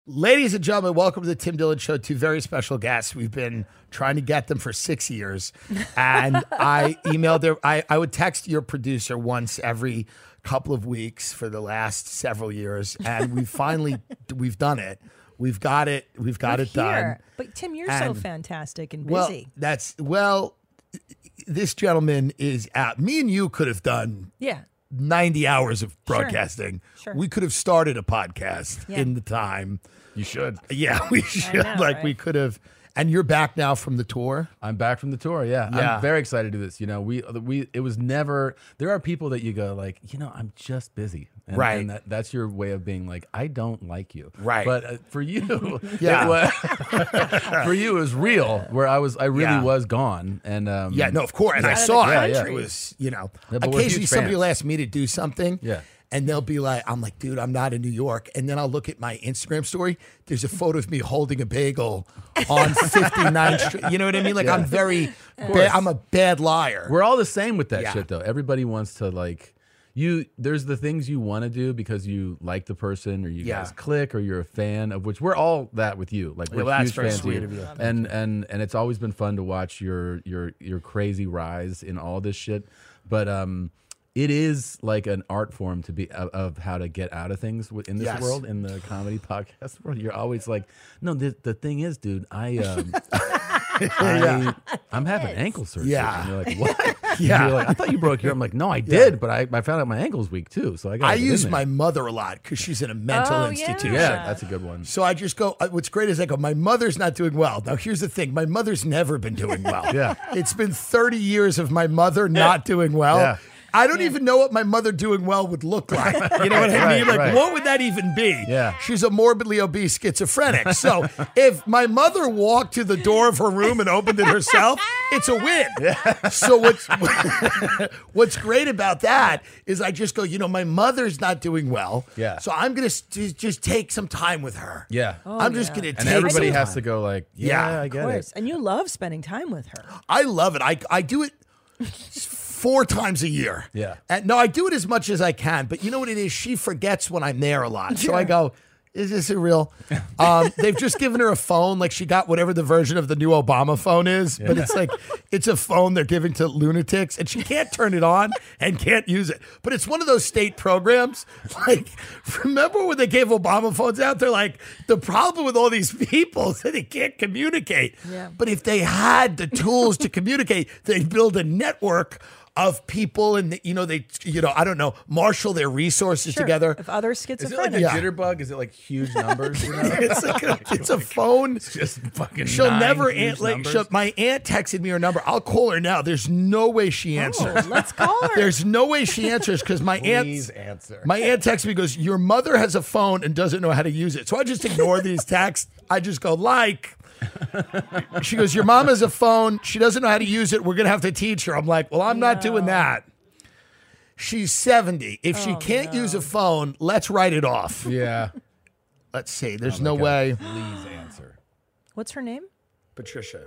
Ladies and gentlemen, welcome to the Tim Dillon Show. Two very special guests. We've been trying to get them for 6 years. And I emailed her. I would text your producer once every couple of weeks for the last several years. And we've done it. We've got it. We've got it done. But Tim, you're so fantastic and busy. This gentleman is out. Me and you could have done 90 hours of broadcasting. Sure. We could have started a podcast in the time. You should. Yeah, we should. know, right? We could have. And you're back now from the tour? I'm back from the tour, yeah. I'm very excited to do this. You know, it was never, there are people that you go like, I'm just busy. And, right. And that's your way of being like, I don't like you. Right. But for you, for you, it was real, where I really was gone. And no, of course. And I saw it. Yeah. It was, but we're occasionally huge somebody will fans. ask me to do something. Yeah. And they'll be like, I'm like, dude, I'm not in New York. And then I'll look at my Instagram story. There's a photo of me holding a bagel on 59th Street. You know what I mean? Like, I'm I'm a bad liar. We're all the same with that shit, though. Everybody wants to, like, there's the things you want to do because you like the person or you guys click or you're a fan, of which we're all that with you. Like, we're huge fans of you. And it's always been fun to watch your crazy rise in all this shit. But it is like an art form to be of how to get out of things in this world, in the comedy podcast world. You're always like, no, the thing is, dude, I'm having ankle surgery. Yeah. And you're like, what? Yeah. You're like, I thought you broke your. I'm like, no, I did, but I found out my ankle's weak too. So I use my mother a lot because she's in a mental institution. Yeah, that's a good one. So I just go, what's great is I go, my mother's not doing well. Now, here's the thing. My mother's never been doing well. Yeah. It's been 30 years of my mother not doing well. Yeah. I don't even know what my mother doing well would look like. You know what I mean? Like, what would that even be? Yeah. She's a morbidly obese schizophrenic. So if my mother walked to the door of her room and opened it herself, it's a win. Yeah. So what's great about that is I just go, my mother's not doing well. Yeah. So I'm going to just take some time with her. Yeah. I'm just going to take And everybody some has time. to go like, Yeah, I Of get course. it. And you love spending time with her. I love it. I do it 4 times a year. Yeah. And no, I do it as much as I can, but you know what it is? She forgets when I'm there a lot. So I go, is this a real? They've just given her a phone. Like, she got whatever the version of the new Obama phone is, but it's like, it's a phone they're giving to lunatics and she can't turn it on and can't use it. But it's one of those state programs. Like, remember when they gave Obama phones out? They're like, the problem with all these people is that they can't communicate. Yeah. But if they had the tools to communicate, they'd build a network of people and they I don't know, marshal their resources together. Of other Is it like schizophrenic. a jitterbug? Is it like huge numbers? It's like it's a phone. It's just fucking. She'll never huge my aunt texted me her number. I'll call her now. There's no way she answers. Let's call her. There's no way she answers because Please answer. my aunt texts me, goes, your mother has a phone and doesn't know how to use it. So I just ignore these texts. I just go, she goes, your mom has a phone. She doesn't know how to use it. We're going to have to teach her. I'm like, well, I'm not doing that. She's 70. If she can't use a phone, let's write it off. Yeah. Let's see. There's no way. Please answer. What's her name? Patricia.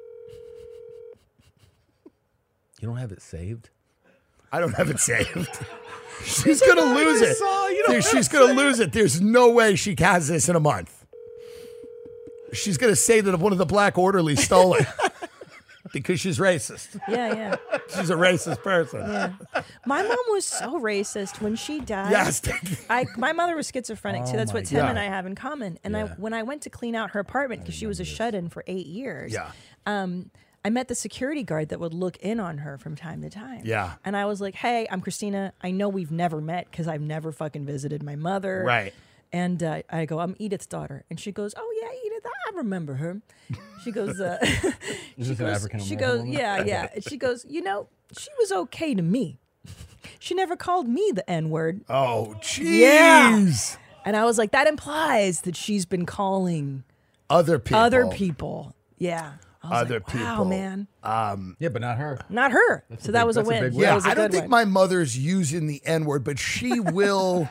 You don't have it saved? I don't have it saved. She's going to lose it. She's going to lose it. There's no way she has this in a month. She's going to say that one of the black orderlies stole it because she's racist. Yeah. She's a racist person. Yeah. My mom was so racist when she died. Yes. My mother was schizophrenic too. That's what Tim God. and I have in common. And when I went to clean out her apartment because she was a shut-in for 8 years. Yeah. I met the security guard that would look in on her from time to time. Yeah. And I was like, hey, I'm Christina. I know we've never met because I've never fucking visited my mother. Right. And I go, I'm Edith's daughter. And she goes, oh, yeah, Edith, I remember her. She goes, Is this an African she American goes, woman? yeah. And she goes, she was okay to me. She never called me the N-word. Oh, jeez. Yeah. And I was like, that implies that she's been calling Other people. Yeah. I was Other like, wow, people. man. Yeah, but not her. Not her. So that was a that's a win. big win. That Yeah, was a I don't good think one. my mother's using the N-word, but she will.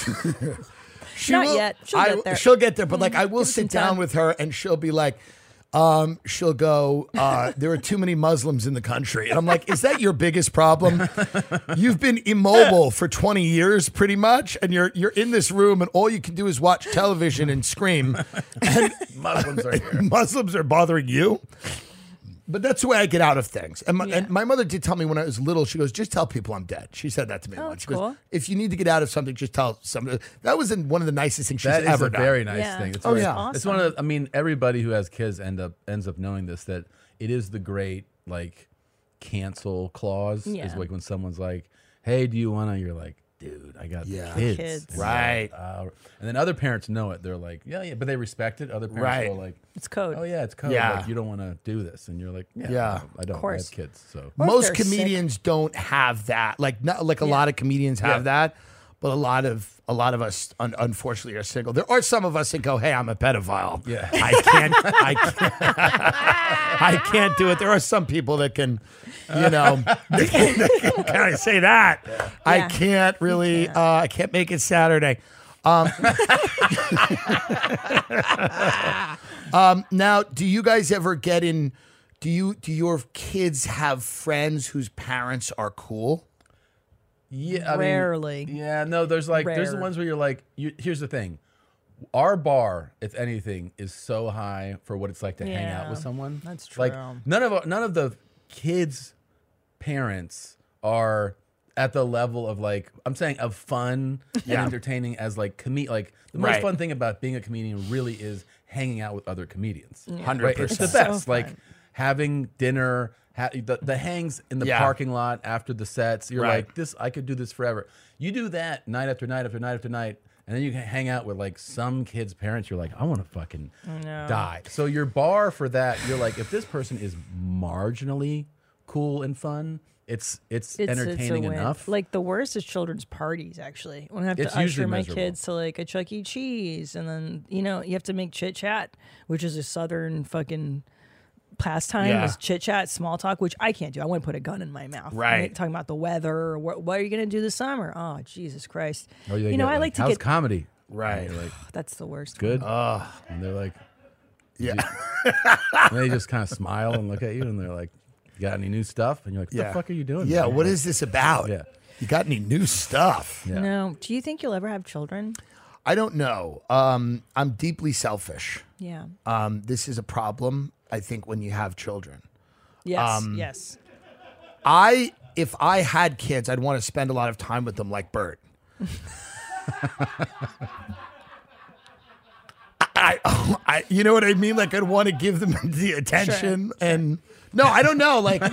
Not yet. She'll get there. She'll get there, but like I will Give it some sit down time. with her and she'll be like, she'll go, there are too many Muslims in the country. And I'm like, is that your biggest problem? You've been immobile for 20 years pretty much, and you're in this room and all you can do is watch television and scream. And Muslims are here. Muslims are bothering you. But that's the way I get out of things. And my mother did tell me when I was little, she goes, just tell people I'm dead. She said that to me once. She goes, if you need to get out of something, just tell somebody. That was one of the nicest things she's ever done. That is a very nice thing. It's awesome. It's one of the, I mean, everybody who has kids ends up knowing this, that it is the great, like, cancel clause. Is like when someone's like, hey, do you want to, you're like, dude, I got kids. Right. And then other parents know it. They're like, yeah, but they respect it. Other parents are like, it's code. Oh, yeah, it's code. Yeah. Like, you don't want to do this. And you're like, I don't. I have kids. So most comedians don't have that. Like, not like a lot of comedians have that, but a lot of us, unfortunately, are single. There are some of us that go, hey, I'm a pedophile. Yeah. I can't do it. There are some people that can, can I say that? Yeah. I can't really, I can't make it Saturday. Now, do you guys ever get in, do your kids have friends whose parents are cool? Yeah, Rarely. No, there's the ones where you're like, here's the thing. Our bar, if anything, is so high for what it's like to hang out with someone. That's true. Like none of the kids' parents are at the level of, like, I'm saying, of fun and entertaining as like the most fun thing about being a comedian really is hanging out with other comedians. 100%. Right? It's the best. So like having dinner, the hangs in the parking lot after the sets. You're like, I could do this forever. You do that night after night after night after night. And then you can hang out with like some kids' parents. You're like, I want to fucking die. So your bar for that, you're like, if this person is marginally cool and fun, it's entertaining enough. Like the worst is children's parties. Actually, when I have to usher my kids to like a Chuck E. Cheese, and then you have to make chit chat, which is a Southern fucking pastime, is chit chat, small talk, which I can't do. I wouldn't put a gun in my mouth. Right. Talking about the weather, or what are you going to do this summer? Oh, Jesus Christ. Oh, I like to how's comedy? Right. Like, that's the worst. Good. And they're like, and they just kind of smile and look at you, and they're like, you got any new stuff? And you're like, what the fuck are you doing? Yeah, what is this about? Yeah. You got any new stuff? Yeah. No. Do you think you'll ever have children? I don't know. I'm deeply selfish. Yeah. This is a problem, I think, when you have children. Yes. Yes. If I had kids, I'd want to spend a lot of time with them, like Bert. I you know what I mean? Like, I'd want to give them the attention and. No, I don't know. Like,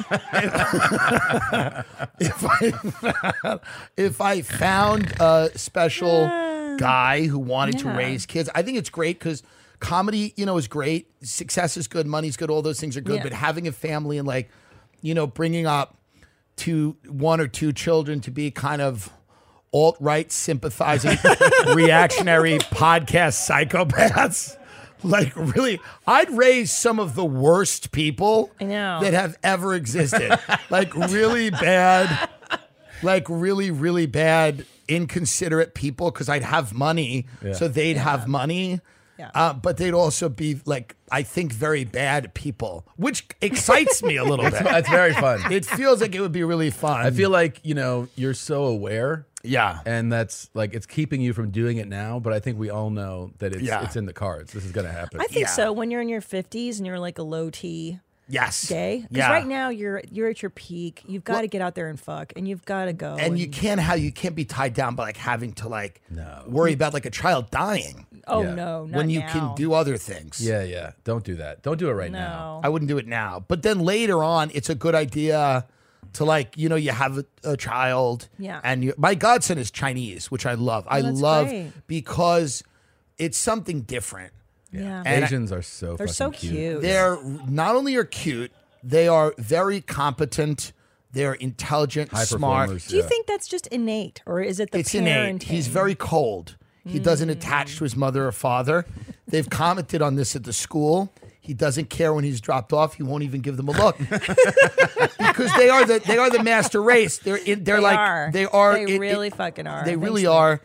if I found a special guy who wanted to raise kids, I think it's great because comedy, is great. Success is good. Money's good. All those things are good. Yeah. But having a family and bringing up one or two children to be kind of alt-right sympathizing, reactionary podcast psychopaths. Like, really, I'd raise some of the worst people that have ever existed. Like, really bad, really bad, inconsiderate people, because I'd have money, so they'd have money. Yeah. But they'd also be, like, I think, very bad people, which excites me a little bit. That's very fun. It feels like it would be really fun. I feel like, you're so aware. Yeah. And that's like, it's keeping you from doing it now, but I think we all know that it's in the cards. This is going to happen. I think so. When you're in your 50s and you're like a low T gay. Because right now you're at your peak. You've got to get out there and fuck, and you've got to go. And you can't be tied down by like having to worry about like a child dying. Oh no, not when you now. can do other things. Yeah. Don't do that. Don't do it right now. I wouldn't do it now. But then later on, it's a good idea to you have a child. Yeah. And my godson is Chinese, which I love. I love great. Because it's something different. Yeah. And Asians are so they're so cute. They're not only are cute, they are very competent. They're intelligent, smart. Do you think that's just innate, or is it the It's innate. He's very cold. He doesn't attach to his mother or father. They've commented on this at the school. He doesn't care when he's dropped off. He won't even give them a look because they are the master race. They really fucking are. They really are. They really are.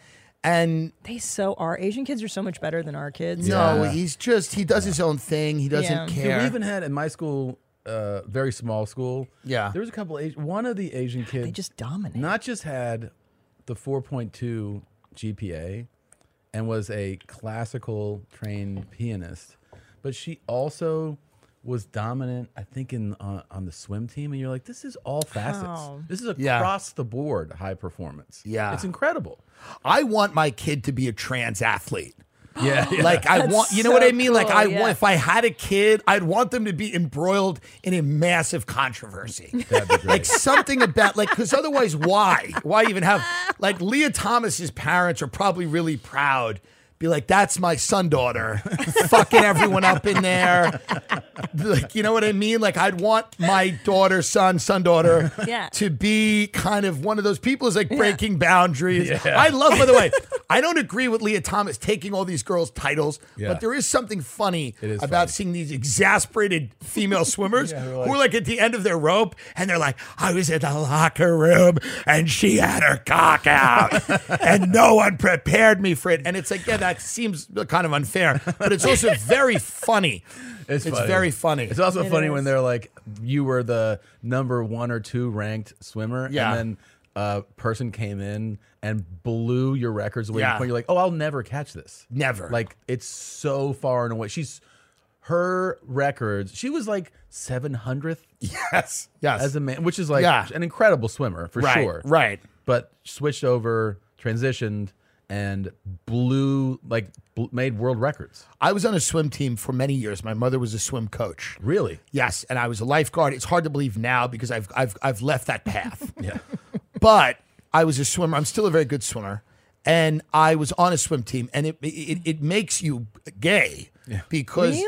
And they so are. Asian kids are so much better than our kids. No, he does his own thing. He doesn't care. We even had in my school, very small school. Yeah. There was a couple one of the Asian kids. They just dominate. Not just had the 4.2 GPA and was a classical trained pianist, but she also was dominant, I think, on the swim team. And you're like, this is all facets. Wow. This is across the board high performance. Yeah. It's incredible. I want my kid to be a trans athlete. Yeah. Like I want, you know what I mean? Cool, Like I want, if I had a kid, I'd want them to be embroiled in a massive controversy. That'd be great. Like something about because otherwise why even have, like Leah Thomas's parents are probably really proud. Be like, that's my son daughter, fucking everyone up in there. Like, you know what I mean? Like, I'd want my daughter, son daughter, to be kind of one of those people who's like breaking boundaries. Yeah. I love, by the way, I don't agree with Leah Thomas taking all these girls' titles, but there is something funny about seeing these exasperated female swimmers who are like at the end of their rope and they're like, I was in the locker room and she had her cock out and no one prepared me for it. And it's like, that seems kind of unfair, but it's also very funny. It's very funny. It's also funny when they're like, you were the number 1 or 2 ranked swimmer, and then a person came in and blew your records away. You're like, oh, I'll never catch this. Never. Like, it's so far and away. Her records, she was like 700th. Yes. As a man, which is like an incredible swimmer for sure. Right. But switched over, transitioned, and made world records. I was on a swim team for many years. My mother was a swim coach. Really? Yes, and I was a lifeguard. It's hard to believe now because I've left that path. Yeah. But I was a swimmer. I'm still a very good swimmer, and I was on a swim team, and it makes you gay. Yeah. Because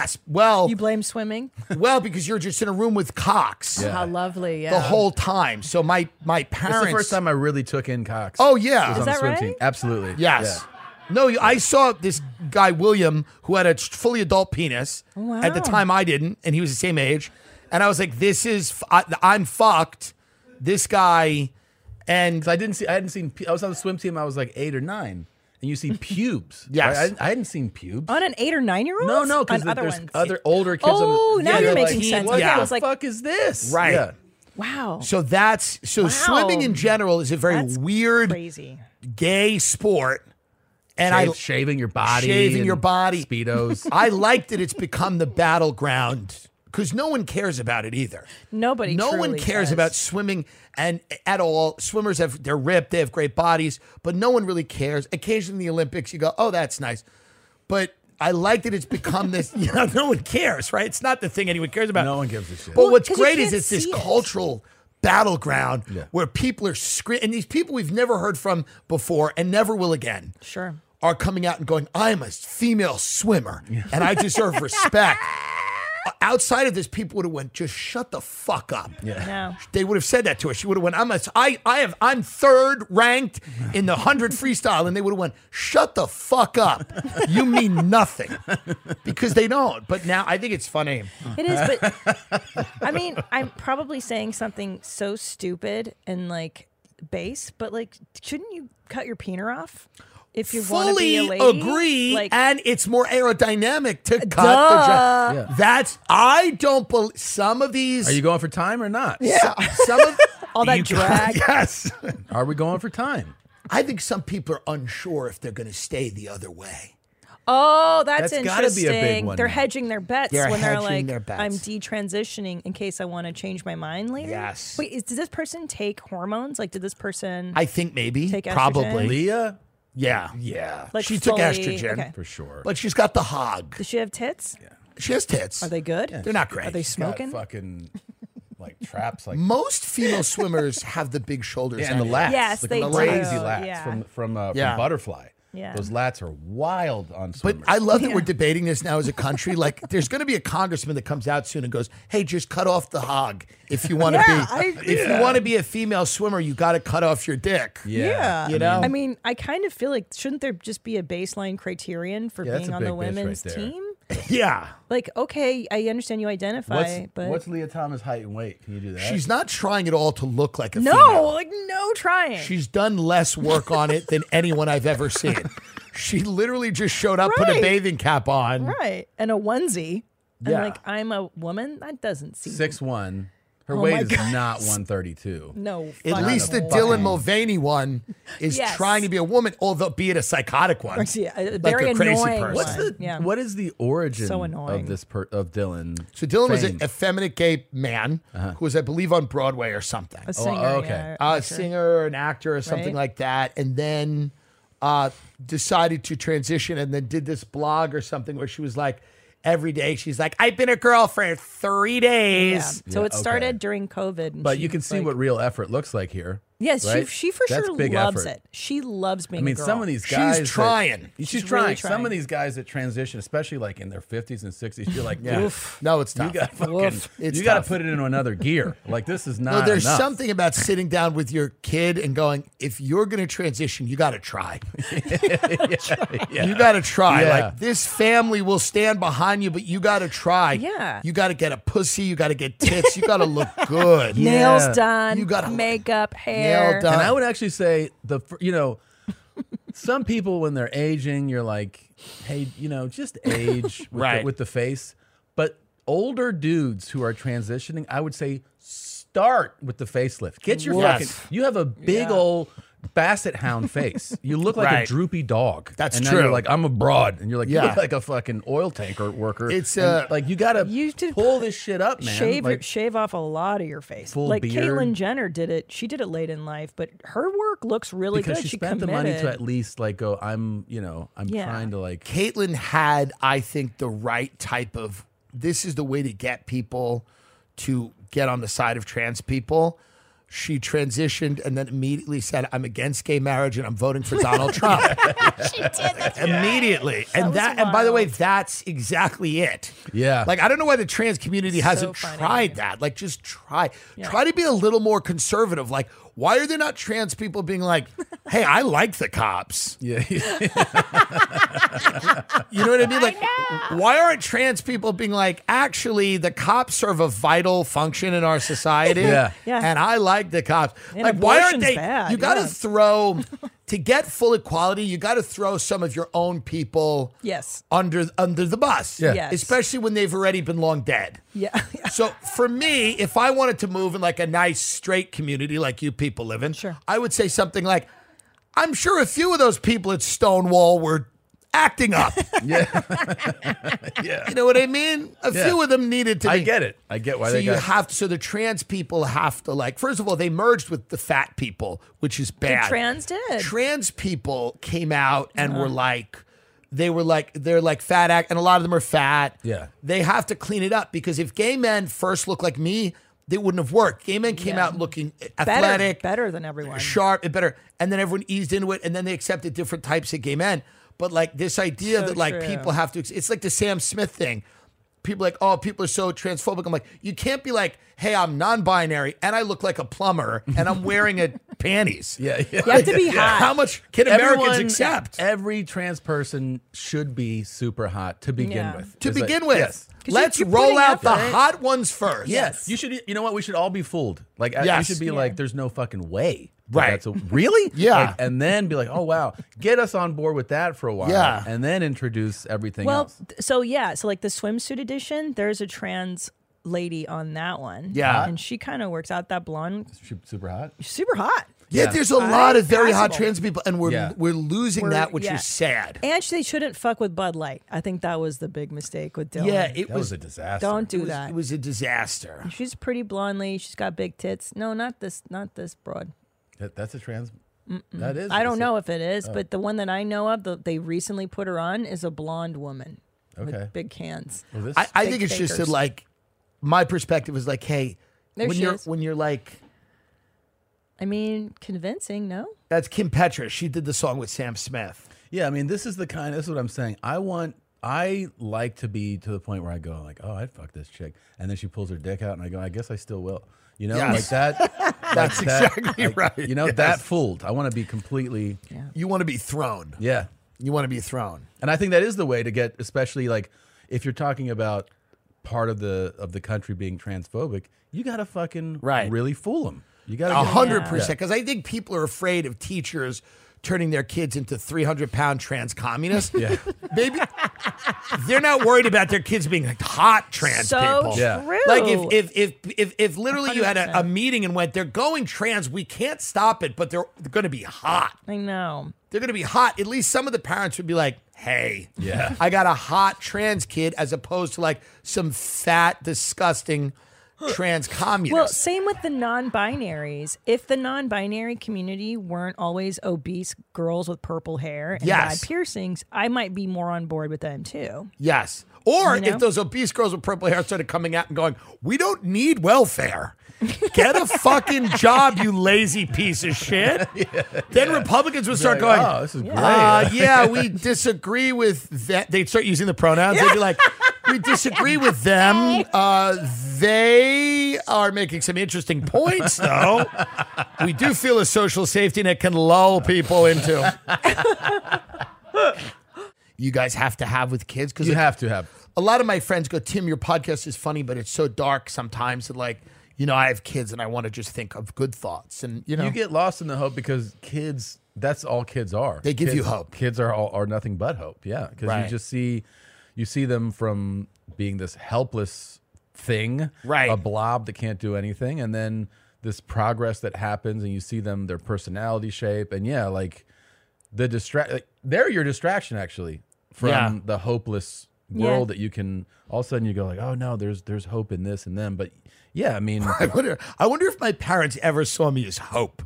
you blame swimming? Well, because you're just in a room with cocks. How lovely, the whole time. So my parents. It's the first time I really took in cocks. Oh yeah, was on the swim team. Absolutely. Yes. Yeah. No, I saw this guy William who had a fully adult penis. Wow. At the time I didn't, and he was the same age, and I was like, "This is I'm fucked." This guy, and I hadn't seen. I was on the swim team. I was like 8 or 9. And you see pubes. Yes. Right? I hadn't seen pubes. On an 8 or 9-year-old? No, because there's other older kids. Oh, now you're making sense. What the fuck is this? Right. Yeah. Wow. So swimming in general is a very weird, crazy, gay sport. And shaving your body. Speedos. I like that it's become the battleground because no one cares about it either. No one cares about swimming and at all. Swimmers they're ripped, they have great bodies, but no one really cares. Occasionally in the Olympics, you go, oh, that's nice. But I like that it's become this, no one cares, right? It's not the thing anyone cares about. No one gives a shit. But what's great is it's this cultural battleground where people are screaming, and these people we've never heard from before and never will again. Sure. Are coming out and going, I'm a female swimmer and I deserve respect. Outside of this, people would have went, just shut the fuck up. Yeah. No. They would have said that to us. She would have went, I'm third ranked in the 100 freestyle, and they would have went, shut the fuck up. You mean nothing. Because they don't. But now I think it's funny. It is, but I mean, I'm probably saying something so stupid and like base, but like, shouldn't you cut your peener off? If you want to be a lady, agree, and it's more aerodynamic to cut the That's I don't believe some of these. Are you going for time or not? Yeah, some of all that drag. Yes. Are we going for time? I think some people are unsure if they're going to stay the other way. Oh, that's interesting. Gotta be a big one. They're hedging their bets when they're like, I'm detransitioning in case I want to change my mind later. Yes. Wait, did this person take hormones? Like, did this person? I think maybe. Take estrogen? Probably. Leah. Yeah. Like she took estrogen for sure, but she's got the hog. Does she have tits? Yeah, she has tits. Are they good? Yeah, they're not great. Are they smoking? Fucking like traps. Like most female swimmers have the big shoulders and the lats. Yes, they do. Crazy lats from Butterfly. Yeah. Those lats are wild on swimmers. But I love that we're debating this now as a country. Like, there's going to be a congressman that comes out soon and goes, "Hey, just cut off the hog if you want to be. If you want to be a female swimmer, you got to cut off your dick." Yeah. You know. I mean, I kind of feel like shouldn't there just be a baseline criterion for being on the women's team? Yeah. Like, okay, I understand you identify, but what's Leah Thomas' height and weight? Can you do that? She's not trying at all to look like a female. No trying. She's done less work on it than anyone I've ever seen. She literally just showed up, put a bathing cap on. Right. And a onesie. And like, I'm a woman? That doesn't seem... 6'1". Her weight is not 132. No. At least the Dylan Mulvaney one is trying to be a woman, although be it a psychotic one. Yeah, like very a crazy annoying person. What is the origin so of this of Dylan? So Dylan was an effeminate gay man who was, I believe, on Broadway or something. A singer, okay. A singer or an actor or something like that. And then decided to transition and then did this blog or something where she was like, every day she's like, I've been a girl for 3 days. Yeah. So it started during COVID. But you can see what real effort looks like here. Yes, right? she for That's sure big loves effort. it. She loves being a girl. Some of these guys... She's trying. She's trying. Really trying. Some of these guys that transition, especially like in their 50s and 60s, you're like, oof. No, it's tough. You got to put it into another gear. Like, this is not there's enough. something about sitting down with your kid and going, if you're going to transition, you got to try. You got to try. Yeah. Like, this family will stand behind you, but you got to try. Yeah. You got to get a pussy. You got to get tits. You got to look good. Nails done. You got makeup, hair. Nail done. And I would actually say some people when they're aging, you're like, hey, just age with the face. But older dudes who are transitioning, I would say start with the facelift. Get your you have a big old basset hound face. You look like a droopy dog. That's and true. Now you're like, I'm a broad. And you're like, you look like a fucking oil tanker worker. It's like you gotta pull this shit up, man. Shave off a lot of your face. Full like beard. Caitlyn Jenner did it. She did it late in life, but her work looks really because good. she spent the money to at least like go, I'm trying to like. Caitlyn had, I think, the right type of, this is the way to get people to get on the side of trans people. She transitioned and then immediately said, I'm against gay marriage and I'm voting for Donald Trump. She did. That's immediately. And by the way, that's exactly it. Yeah. Like, I don't know why the trans community hasn't tried that. Like, just try. Yeah. Try to be a little more conservative. Like, why are there not trans people being like, hey, I like the cops? Yeah. You know what I mean? Like, why aren't trans people being like, actually, the cops serve a vital function in our society? Yeah. And I like the cops. And like, why aren't they? Bad. You got to throw, to get full equality, you got to throw some of your own people under the bus. Yeah. Yes. Especially when they've already been long dead. Yeah. So for me, if I wanted to move in like a nice straight community like you people live in, I would say something like, I'm sure a few of those people at Stonewall were acting up. Yeah. You know what I mean? A few of them needed to be. I get it. I get why they got. So the trans people have to, like, first of all, they merged with the fat people, which is bad. The trans did. Trans people came out and were like, they're like fat act, and a lot of them are fat. Yeah. They have to clean it up because if gay men first looked like me, they wouldn't have worked. Gay men came out looking athletic, better than everyone, sharp, better, and then everyone eased into it, and then they accepted different types of gay men. But like this idea that like people have to, it's like the Sam Smith thing. People are like, oh, people are so transphobic. I'm like, you can't be like, hey, I'm non-binary and I look like a plumber and I'm wearing a panties. Yeah. You have to be hot. How much can Americans accept? Every trans person should be super hot to begin with. To begin with. Yes. Let's roll out the hot ones first. Yes. You should. You know what? We should all be fooled. Like, you should be like, there's no fucking way. Right. Really? Yeah. Like, and then be like, oh, wow. Get us on board with that for a while. Yeah. And then introduce everything Well, else. so like the swimsuit edition, there's a trans lady on that one. Yeah. And she kind of works out that blonde. Super hot. Super hot. Yeah, there's a lot of very hot trans people, and we're losing that, which is sad. And they shouldn't fuck with Bud Light. I think that was the big mistake with Dylan. Yeah, that was a disaster. Don't do that. It was a disaster. She's pretty blondly. She's got big tits. No, not this broad. That's a trans. That is. I don't know if it is, but the one that I know of, they recently put her on, is a blonde woman with big hands. Well, I think it's just that, like, my perspective is like, hey, when you're like, I mean, convincing, no? That's Kim Petras. She did the song with Sam Smith. Yeah, I mean, this is what I'm saying. I like to be to the point where I go like, oh, I'd fuck this chick, and then she pulls her dick out, and I go, I guess I still will. You know, like that. That's exactly right. You know, that fooled. I want to be completely. Yeah. You want to be thrown. Yeah. You want to be thrown. And I think that is the way to get, especially like, if you're talking about part of the country being transphobic, you got to fucking really fool them. You got 100%, because I think people are afraid of teachers turning their kids into 300-pound trans communists. Yeah. Maybe they're not worried about their kids being like hot trans people. So true. Like if literally 100%. You had a meeting and went, they're going trans, we can't stop it, but they're going to be hot. I know. They're going to be hot. At least some of the parents would be like, hey, I got a hot trans kid, as opposed to like some fat, disgusting trans communists. Well, same with the non-binaries. If the non-binary community weren't always obese girls with purple hair and bad piercings, I might be more on board with them too. Yes. Or if those obese girls with purple hair started coming out and going, we don't need welfare. Get a fucking job, you lazy piece of shit. Then Republicans would start going, oh, this is great. We disagree with that. They'd start using the pronouns. They'd be like, we disagree with them. They are making some interesting points, though. We do feel a social safety net can lull people into. You guys have to have with kids? Because you have to have. A lot of my friends go, Tim, your podcast is funny, but it's so dark sometimes that, like, you know, I have kids and I want to just think of good thoughts. And, you know. You get lost in the hope because kids, that's all kids are. They give you hope. Kids are nothing but hope. Yeah. Because you just see them from being this helpless thing, a blob that can't do anything. And then this progress that happens and you see them, their personality shape. And like they're your distraction actually from the hopeless world that you can, all of a sudden you go like, oh no, there's hope in this and them. But yeah, I mean, I wonder if my parents ever saw me as hope.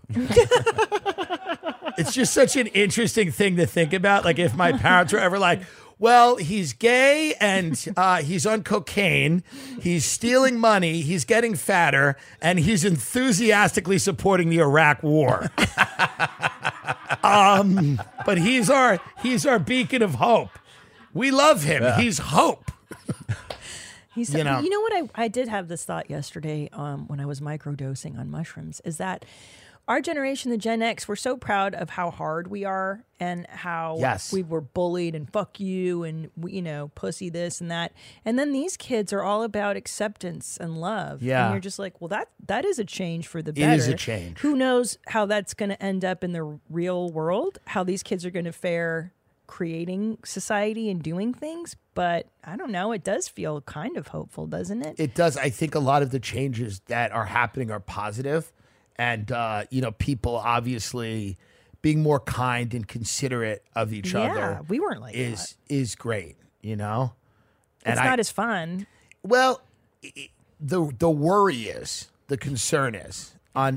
It's just such an interesting thing to think about. Like if my parents were ever like, well, he's gay and he's on cocaine, he's stealing money, he's getting fatter, and he's enthusiastically supporting the Iraq War. But he's our beacon of hope. We love him. Yeah. He's hope. You know what? I did have this thought yesterday when I was microdosing on mushrooms, is that our generation, the Gen X, we're so proud of how hard we are and how we were bullied and fuck you and, pussy this and that. And then these kids are all about acceptance and love. Yeah. And you're just like, well, that is a change for the better. It is a change. Who knows how that's going to end up in the real world, how these kids are going to fare creating society and doing things. But I don't know. It does feel kind of hopeful, doesn't it? It does. I think a lot of the changes that are happening are positive. And, people obviously being more kind and considerate of each other. Yeah, we weren't like that. Is great, you know? And it's not as fun. Well, the worry is, the concern is on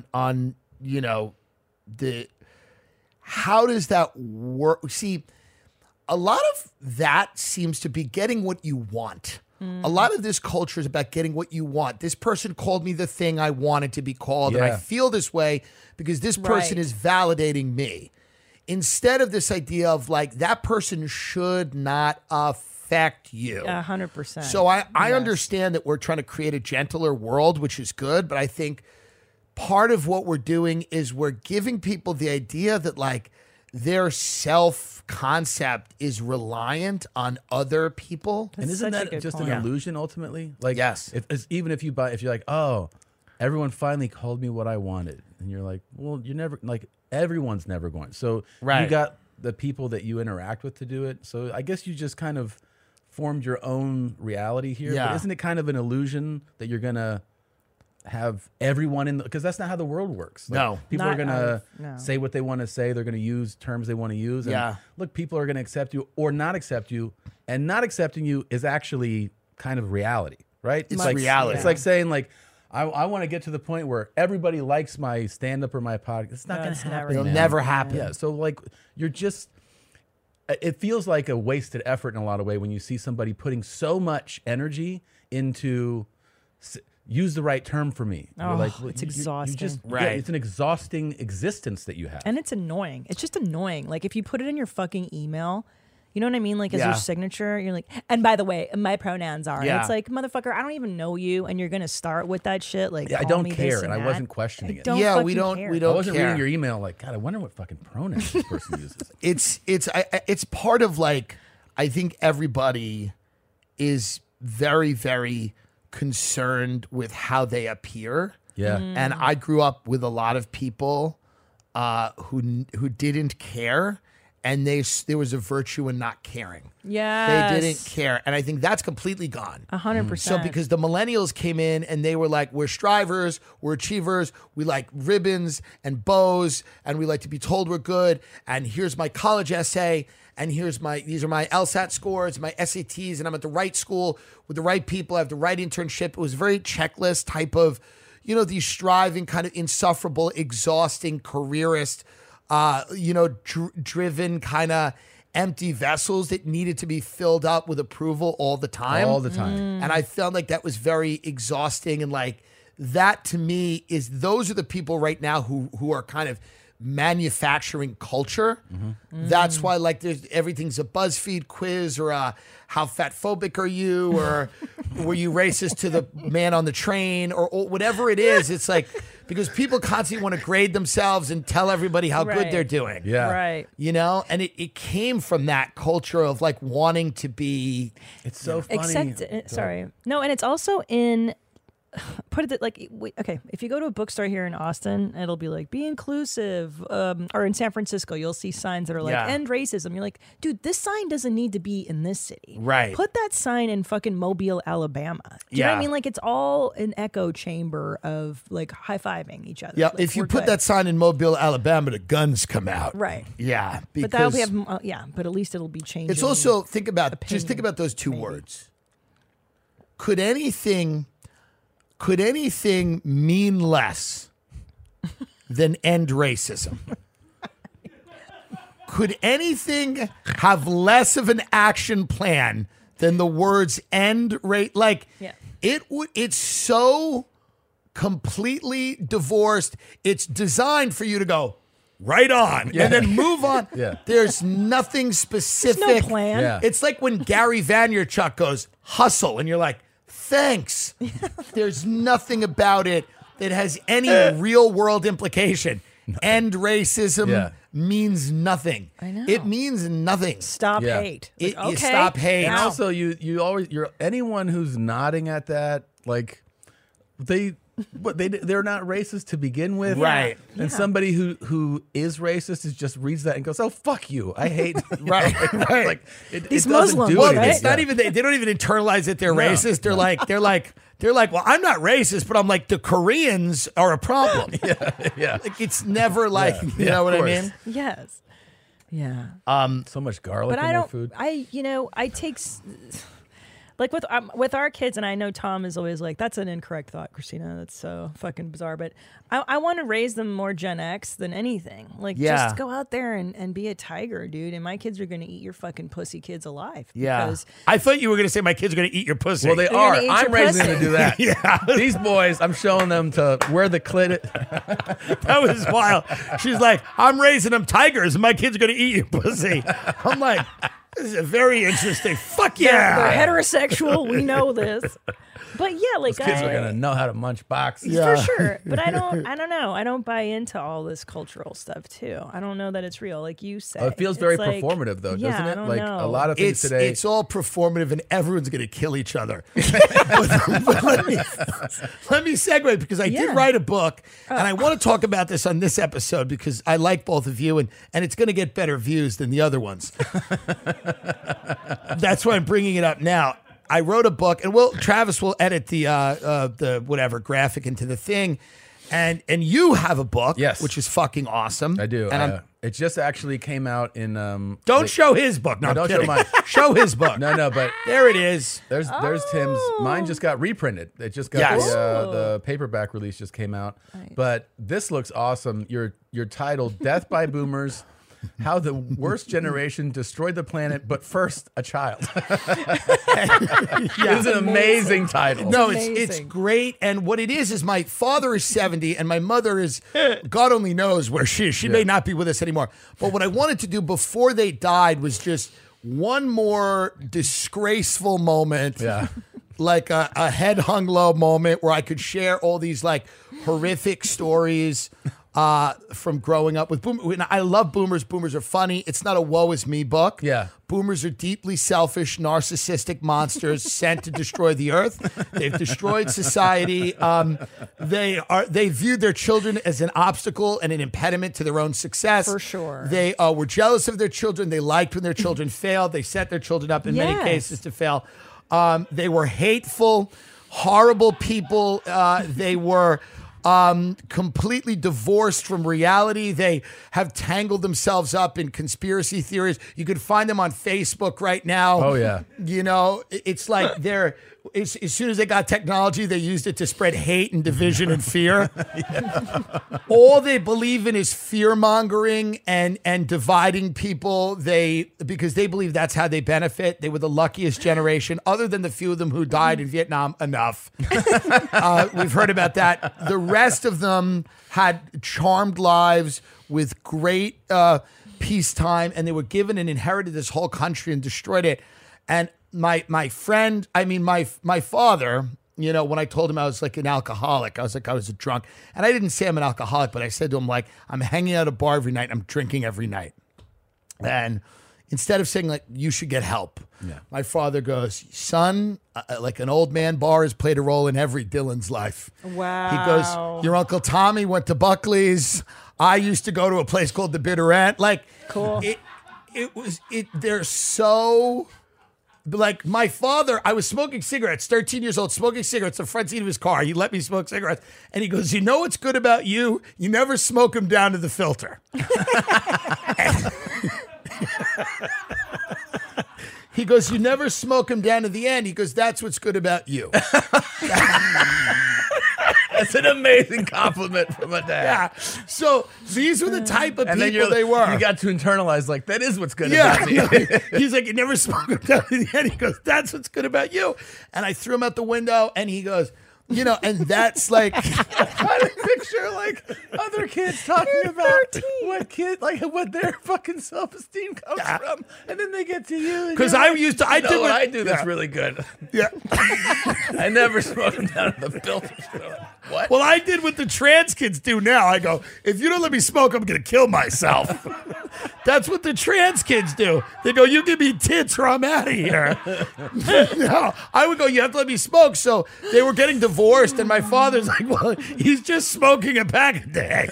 how does that work? See, a lot of that seems to be getting what you want. A lot of this culture is about getting what you want. This person called me the thing I wanted to be called, and I feel this way because this person is validating me. Instead of this idea of like, that person should not affect you. 100%. So I understand that we're trying to create a gentler world, which is good, but I think part of what we're doing is we're giving people the idea that like their self-concept is reliant on other people. And isn't that just an illusion ultimately? Like, even if you're like, oh, everyone finally called me what I wanted. And you're like, well, you're never, like, everyone's never going. So you got the people that you interact with to do it. So I guess you just kind of formed your own reality here. Yeah. But isn't it kind of an illusion that you're going to have everyone in, because that's not how the world works. Like, no, people are gonna say what they want to say. They're gonna use terms they want to use. And look, people are gonna accept you or not accept you, and not accepting you is actually kind of reality, right? It's like reality. It's like saying like, I want to get to the point where everybody likes my stand up or my podcast. It's not gonna happen. It'll never happen. Yeah. So like, you're just. It feels like a wasted effort in a lot of ways when you see somebody putting so much energy into. Use the right term for me. Oh, like, well, it's exhausting. It's an exhausting existence that you have. And it's annoying. It's just annoying. Like if you put it in your fucking email, you know what I mean? Like as your signature, you're like, and by the way, my pronouns are. And it's like, motherfucker, I don't even know you. And you're going to start with that shit. Like, I don't care. And I wasn't questioning it. We don't care. I wasn't reading your email like, God, I wonder what fucking pronouns this person uses. It's part of like, I think everybody is very, very concerned with how they appear. Yeah. And I grew up with a lot of people who didn't care, and there was a virtue in not caring. Yeah, they didn't care, and I think that's completely gone. 100%. So because the millennials came in and they were like, we're strivers, we're achievers, we like ribbons and bows, and we like to be told we're good. And here's my college essay, and these are my LSAT scores, my SATs, and I'm at the right school with the right people. I have the right internship. It was very checklist type of, these striving, kind of insufferable, exhausting, careerist, driven kind of empty vessels that needed to be filled up with approval all the time. All the time. And I felt like that was very exhausting. And like that to me those are the people right now who are kind of manufacturing culture. That's why like everything's a BuzzFeed quiz or a how fat phobic are you, or were you racist to the man on the train, or whatever it is. It's like, because people constantly want to grade themselves and tell everybody how good they're doing. Yeah. Right. And it came from that culture of like wanting to be. It's so funny. No, and it's also in. Put it like, okay, if you go to a bookstore here in Austin, it'll be like, be inclusive. Or in San Francisco, you'll see signs that are like, end racism. You're like, dude, this sign doesn't need to be in this city. Right. Put that sign in fucking Mobile, Alabama. Do you know what I mean? Like, it's all an echo chamber of like high-fiving each other. Yeah, like, if you put that sign in Mobile, Alabama, the guns come out. Right. Yeah. But that'll be, but at least it'll be changing. It's also, think about those two words. Could anything mean less than end racism? Could anything have less of an action plan than the words end rate? Like, it's so completely divorced. It's designed for you to go right on and then move on. There's nothing specific. There's no plan. Yeah. It's like when Gary Vaynerchuk goes, hustle, and you're like, thanks. There's nothing about it that has any real world implication. End racism means nothing. I know. It means nothing. Stop hate. You stop hate. And also, you're anyone who's nodding at that, like they're not racist to begin with, right? And somebody who is racist just reads that and goes, "Oh, fuck you! I hate." right. Like these Muslims. It's not even they don't even internalize that they're racist. They're like, well, I'm not racist, but I'm like, the Koreans are a problem. Like, it's never like, you know what I mean? Yes. Yeah. So much garlic in your food. I take. Like with our kids, and I know Tom is always like, that's an incorrect thought, Christina. That's so fucking bizarre. But I want to raise them more Gen X than anything. Like, just go out there and be a tiger, dude. And my kids are going to eat your fucking pussy kids alive. Yeah. I thought you were going to say my kids are going to eat your pussy. Well, they're are. I'm raising them to do that. These boys, I'm showing them to where the clit. That was wild. She's like, I'm raising them tigers, and my kids are going to eat your pussy. I'm like, this is very interesting. Fuck yeah. They're heterosexual. We know this. But yeah, like those kids are gonna know how to munch boxes. For sure. But I don't know. I don't buy into all this cultural stuff too. I don't know that it's real, like you said. It feels very performative though, doesn't it? I don't know. A lot of things today. It's all performative, and everyone's gonna kill each other. but let me segue, because I did write a book, and I want to talk about this on this episode because I like both of you, and it's gonna get better views than the other ones. That's why I'm bringing it up now. I wrote a book, and Travis will edit the whatever graphic into the thing, and you have a book, which is fucking awesome. I do. And it just actually came out in. Don't show his book. No, don't show mine. Show his book. No, but there it is. There's Tim's. Mine just got reprinted. It just got the paperback release just came out. Nice. But this looks awesome. You're titled "Death by Boomers." How the worst generation destroyed the planet, but first a child. It's an amazing title. No, it's great. And what it is my father is 70 and my mother is, God only knows where she is. She may not be with us anymore. But what I wanted to do before they died was just one more disgraceful moment. Yeah. Like a head hung low moment where I could share all these like horrific stories from growing up with boomers. I love boomers. Boomers are funny. It's not a woe is me book. Yeah. Boomers are deeply selfish, narcissistic monsters sent to destroy the earth. They've destroyed society. They viewed their children as an obstacle and an impediment to their own success. For sure. They were jealous of their children. They liked when their children failed. They set their children up in many cases to fail. They were hateful, horrible people. They were completely divorced from reality. They have tangled themselves up in conspiracy theories. You could find them on Facebook right now. Oh, yeah. You know, it's like they're, as soon as they got technology, they used it to spread hate and division and fear. All they believe in is fear-mongering and dividing people. Because they believe that's how they benefit. They were the luckiest generation, other than the few of them who died in Vietnam. Enough. We've heard about that. The rest of them had charmed lives with great peacetime, and they were given and inherited this whole country and destroyed it. And my father, you know, when I told him I was like an alcoholic, I was a drunk. And I didn't say I'm an alcoholic, but I said to him, like, I'm hanging out at a bar every night. I'm drinking every night. And instead of saying, like, you should get help, my father goes, son, like an old man bar has played a role in every Dylan's life. Wow. He goes, your Uncle Tommy went to Buckley's. I used to go to a place called the Bitter Ant. Like, cool. They're so... Like my father, I was smoking cigarettes, 13 years old, smoking cigarettes in the front seat of his car. He let me smoke cigarettes. And he goes, you know what's good about you? You never smoke them down to the filter. He goes, you never smoke them down to the end. He goes, that's what's good about you. That's an amazing compliment from a dad. Yeah. So these were the type of people they were. You got to internalize, like, that is what's good about me. He's like, you never spoke about it. And he goes, that's what's good about you. And I threw him out the window, and he goes, you know, and that's like... I'm trying to picture, like, other kids talking about what their fucking self-esteem comes from. And then they get to you. Because I used to... I do that's really good. Yeah. I never smoke them down to the filter. What? Well, I did what the trans kids do now. I go, if you don't let me smoke, I'm going to kill myself. That's what the trans kids do. They go, you give me tits or I'm out of here. No, I would go, you have to let me smoke. So they were getting divorced, and my father's like, well, he's just smoking a pack a day.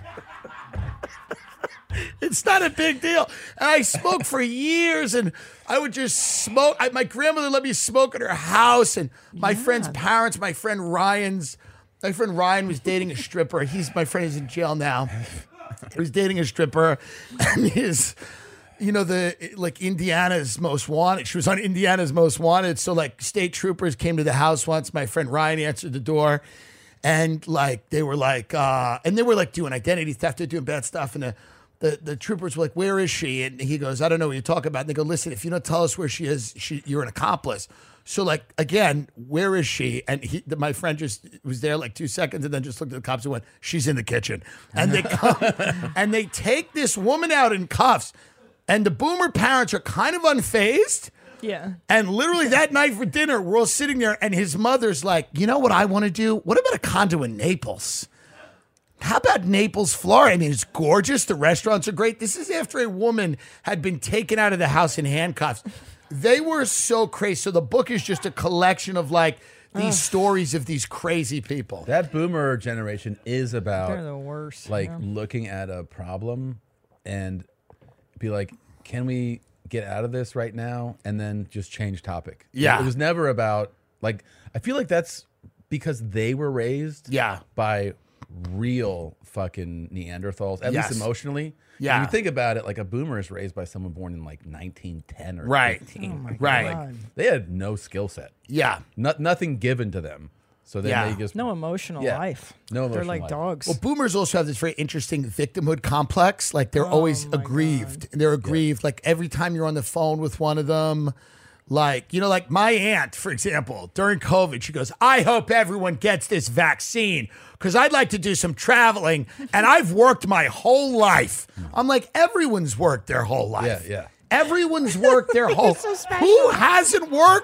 It's not a big deal. And I smoked for years, and I would just smoke. My grandmother let me smoke at her house, and my friend's parents, my friend Ryan was dating a stripper. My friend is in jail now. He was dating a stripper, and Indiana's Most Wanted. She was on Indiana's Most Wanted. So like state troopers came to the house once. My friend Ryan answered the door, and like they were like doing identity theft, they're doing bad stuff, and the troopers were like, where is she? And he goes, I don't know what you're talking about. And they go, listen, if you don't tell us where she is, you're an accomplice. So like, again, where is she? And my friend just was there like 2 seconds and then just looked at the cops and went, she's in the kitchen. And they come and they take this woman out in cuffs, and the boomer parents are kind of unfazed. Yeah. And literally that night for dinner, we're all sitting there, and his mother's like, you know what I want to do? What about a condo in Naples? How about Naples, Florida? I mean, it's gorgeous. The restaurants are great. This is after a woman had been taken out of the house in handcuffs. They were so crazy. So the book is just a collection of like these stories of these crazy people. That boomer generation is about they're the worst. Like looking at a problem and be like, can we get out of this right now? And then just change topic. Yeah. It was never about like, I feel like that's because they were raised by real fucking Neanderthals, at least emotionally. Yeah. When you think about it, like a boomer is raised by someone born in like 1910 or 15. Oh right. Like, they had no skill set. Yeah. Nothing given to them. So then they just... No emotional life. No emotional They're like life. Dogs. Well, boomers also have this very interesting victimhood complex. Like they're always aggrieved. God. They're aggrieved. Like every time you're on the phone with one of them... Like, you know, like my aunt, for example, during COVID, she goes, I hope everyone gets this vaccine because I'd like to do some traveling and I've worked my whole life. I'm like, everyone's worked their whole life. Yeah. Everyone's worked their whole... Who hasn't worked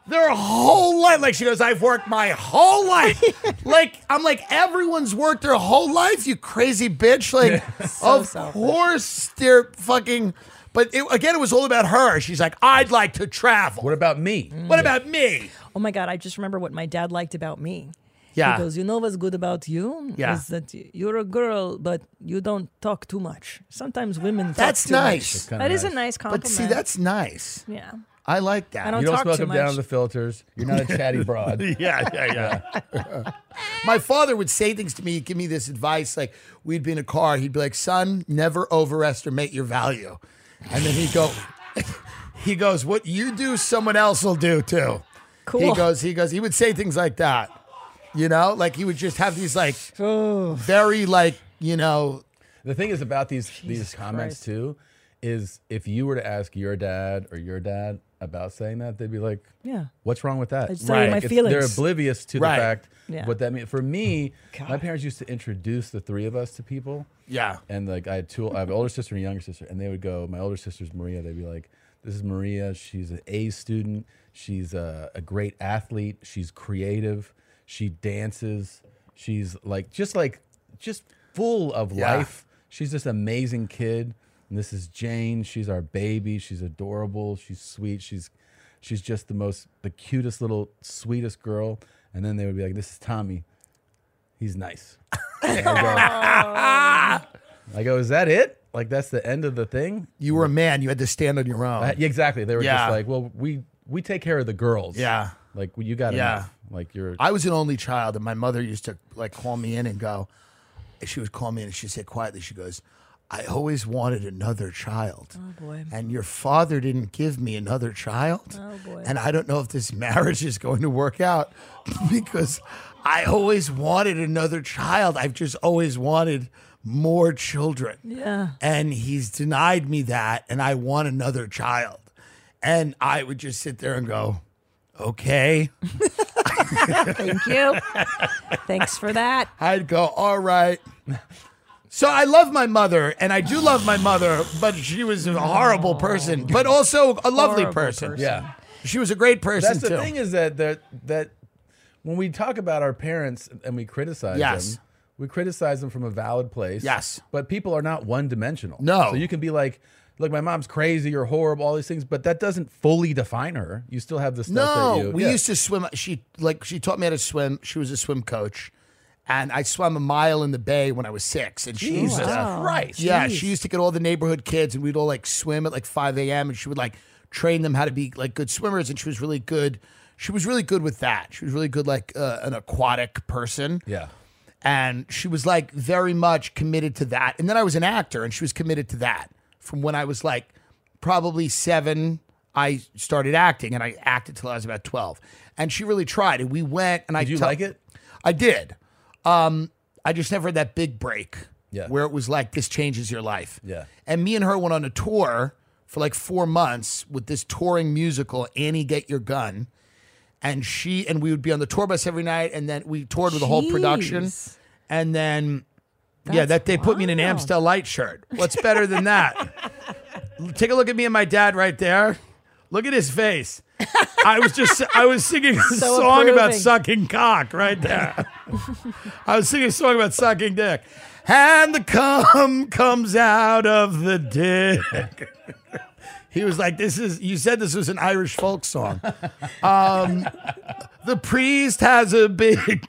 their whole life. Like she goes, I've worked my whole life. Like, I'm like, everyone's worked their whole life, you crazy bitch. Like, of course they're fucking, but again, it was all about her. She's like, I'd like to travel. What about me? What about me? Oh my God, I just remember what my dad liked about me. Yeah. He goes, you know what's good about you? Yeah. Is that you're a girl, but you don't talk too much. Sometimes women talk That's too nice. much. That is a nice compliment. But see, that's nice. Yeah. I like that. I don't You don't talk smoke too them down much. the filters. You're not a chatty broad. Yeah. My father would say things to me, give me this advice. Like, we'd be in a car. He'd be like, son, never overestimate your value. And then he goes, what you do, someone else will do too. Cool. He would say things like that. You know, like he would just have these like very like, you know. The thing is about these comments too, is if you were to ask your dad or your dad about saying that, they'd be like, yeah, what's wrong with that? I'd say my feelings. They're oblivious to the fact what that means. For me, God. my parents used to introduce the three of us to people. Yeah. And like I have an older sister and a younger sister, and they would go, my older sister's Maria, they'd be like, this is Maria, she's an A student, she's a great athlete, she's creative, she dances, she's just full of life. She's this amazing kid. And this is Jane. She's our baby. She's adorable. She's sweet. She's just the cutest little, sweetest girl. And then they would be like, this is Tommy. He's nice. I go, is that it? Like, that's the end of the thing? You were a man. You had to stand on your own. Exactly. They were just like, well, we take care of the girls. Yeah. Like, you got enough. Like, I was an only child, and my mother used to like call me in and go, she would call me in and she'd say quietly, she goes, I always wanted another child. Oh, boy. And your father didn't give me another child. Oh, boy. And I don't know if this marriage is going to work out because I always wanted another child. I've just always wanted more children. Yeah. And he's denied me that, and I want another child. And I would just sit there and go, okay. Thank you. Thanks for that. I'd go, all right. So I love my mother, and I do love my mother, but she was a horrible person, but also a lovely person. Yeah. She was a great person, That's the thing is that when we talk about our parents and we criticize them, we criticize them from a valid place. Yes. But people are not one-dimensional. No. So you can be like, look, my mom's crazy or horrible, all these things, but that doesn't fully define her. You still have the stuff that you... we used to swim. She taught me how to swim. She was a swim coach. And I swam a mile in the bay when I was 6. And she used to, Christ. Yeah, she used to get all the neighborhood kids, and we'd all like swim at like 5 a.m. and she would like train them how to be like good swimmers. And she was really good. She was really good with that. She was really good, like an aquatic person. Yeah. And she was like very much committed to that. And then I was an actor, and she was committed to that. From when I was like probably 7, I started acting, and I acted till I was about 12. And she really tried. And we went, and Did you like it? I did. I just never had that big break where it was like, this changes your life. Yeah. And me and her went on a tour for like 4 months with this touring musical, Annie Get Your Gun. And we would be on the tour bus every night, and then we toured with the whole production. And then, they put me in an Amstel Light shirt. What's better than that? Take a look at me and my dad right there. Look at his face. I was singing a song about sucking cock right there. I was singing a song about sucking dick. And the cum comes out of the dick. He was like, you said this was an Irish folk song. The priest has a big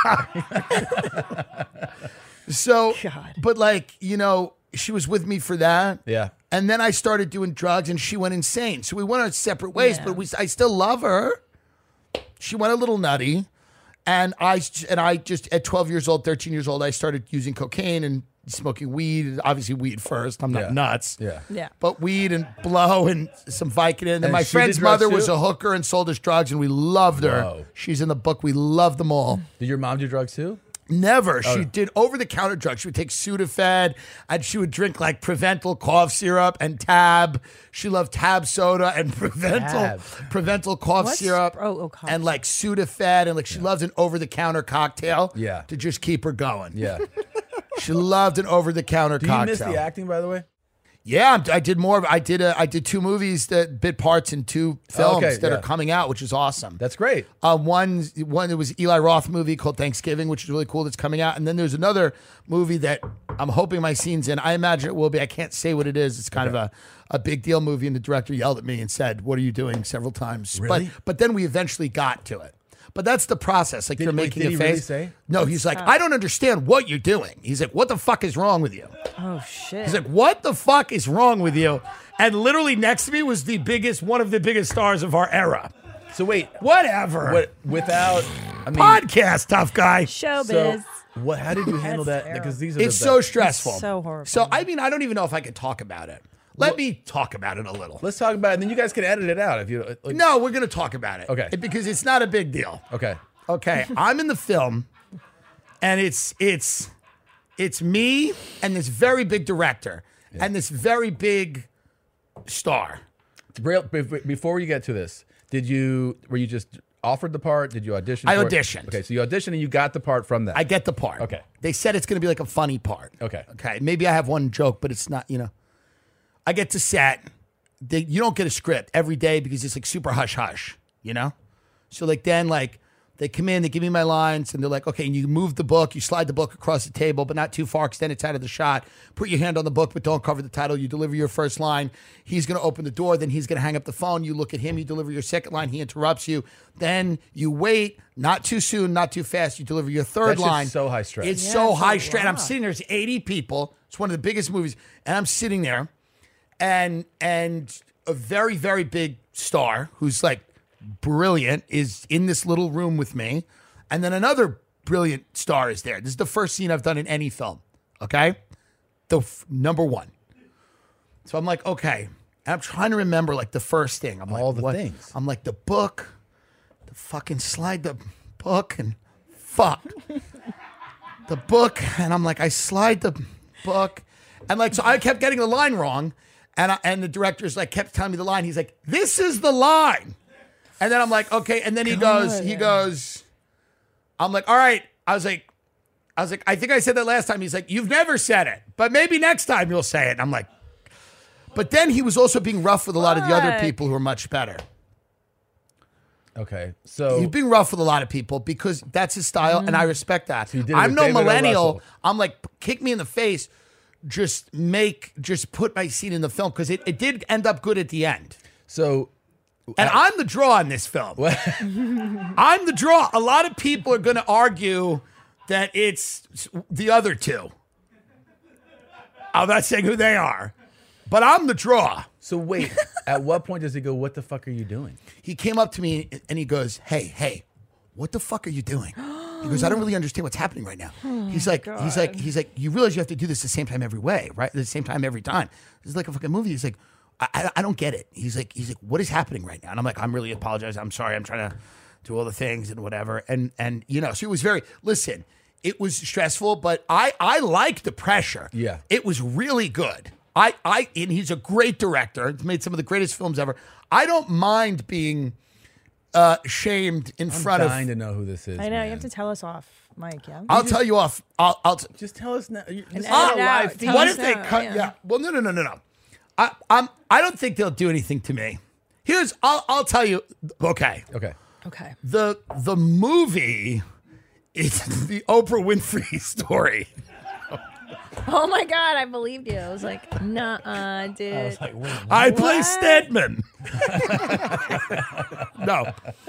cock. So, God. But like, she was with me for that. Yeah. And then I started doing drugs, and she went insane. So we went our separate ways, but I still love her. She went a little nutty. And I just, at 12 years old, 13 years old, I started using cocaine and smoking weed. Obviously weed first. I'm not nuts. Yeah. But weed and blow and some Vicodin. And my friend's mother was a hooker and sold us drugs, and we loved her. Whoa. She's in the book. We loved them all. Did your mom do drugs too? Never. She did over-the-counter drugs. She would take Sudafed, and she would drink like Preventil cough syrup and Tab. She loved Tab soda and Preventil cough syrup and like Sudafed, and like she loved an over-the-counter cocktail to just keep her going. Yeah. She loved an over-the-counter cocktail. Do you miss the acting, by the way? Yeah, I did more. I did 2 movies that bit parts in 2 films that are coming out, which is awesome. That's great. One it was Eli Roth movie called Thanksgiving, which is really cool. That's coming out, and then there's another movie that I'm hoping my scene's in. I imagine it will be. I can't say what it is. It's kind of a big deal movie, and the director yelled at me and said, "What are you doing?" several times. Really? But then we eventually got to it. But that's the process. Like, you're making a face. Really say? No, he's like, I don't understand what you're doing. He's like, what the fuck is wrong with you? Oh, shit. He's like, what the fuck is wrong with you? And literally next to me was one of the biggest stars of our era. So wait. Whatever. Podcast, tough guy. Showbiz. So how did you handle that? Because it's so stressful. It's so horrible. So, I mean, I don't even know if I could talk about it. Let me talk about it a little. Let's talk about it, and then you guys can edit it out if you. No, we're gonna talk about it. Okay. Because it's not a big deal. Okay. I'm in the film, and it's me and this very big director and this very big star. Before you get to this, were you just offered the part? Did you audition? I auditioned. Okay, so you auditioned and you got the part from that. I get the part. Okay. They said it's gonna be like a funny part. Okay. Maybe I have one joke, but it's not. I get to set. You don't get a script every day because it's like super hush hush, So then they come in, they give me my lines, and they're like, okay, and you move the book, you slide the book across the table, but not too far because then it's out of the shot. Put your hand on the book, but don't cover the title. You deliver your first line. He's going to open the door, then he's going to hang up the phone. You look at him, you deliver your second line. He interrupts you. Then you wait, not too soon, not too fast. You deliver your third line. That's so high stress. It's so high stress. And I'm sitting there, there's 80 people. It's one of the biggest movies. And I'm sitting there. And a very, very big star who's like brilliant is in this little room with me. And then another brilliant star is there. This is the first scene I've done in any film. Okay? Number 1. So I'm like, okay. And I'm trying to remember like the first thing. I'm all like, the things. I'm like, the book, the fucking slide the book and fuck. The book. And I'm like, I slide the book. And like, so I kept getting the line wrong. And the director's like kept telling me the line. He's like, this is the line. And then I'm like, okay. And then he goes, I'm like, all right. I was like, I think I said that last time. He's like, you've never said it, but maybe next time you'll say it. And I'm like, but then he was also being rough with a lot of the other people who are much better. Okay. So he's being rough with a lot of people because that's his style. And I respect that. So I'm no millennial. I'm like, kick me in the face. Just put my scene in the film because it did end up good at the end. So, and I'm the draw in this film. I'm the draw. A lot of people are going to argue that it's the other two. I'm not saying who they are, but I'm the draw. So wait, at what point does he go, what the fuck are you doing? He came up to me and he goes, hey, what the fuck are you doing? He goes, I don't really understand what's happening right now. He's like, you realize you have to do this the same time every way, right? The same time every time. This is like a fucking movie. He's like, I don't get it. He's like, what is happening right now? And I'm like, I'm really apologizing. I'm sorry. I'm trying to do all the things and whatever. And so it was it was stressful, but I liked the pressure. Yeah. It was really good. And he's a great director. He's made some of the greatest films ever. I don't mind being shamed in front of. I'm dying to know who this is. I know, man. you have to tell us off, Mike. Yeah, I'll tell you off. I'll just tell us now. This is not a live feed. What if they cut? Yeah. Well, no. I don't think they'll do anything to me. I'll tell you. Okay. The movie is the Oprah Winfrey story. Oh my God, I believed you. I was like, nah, dude. I was like, wait, I play Stedman. No.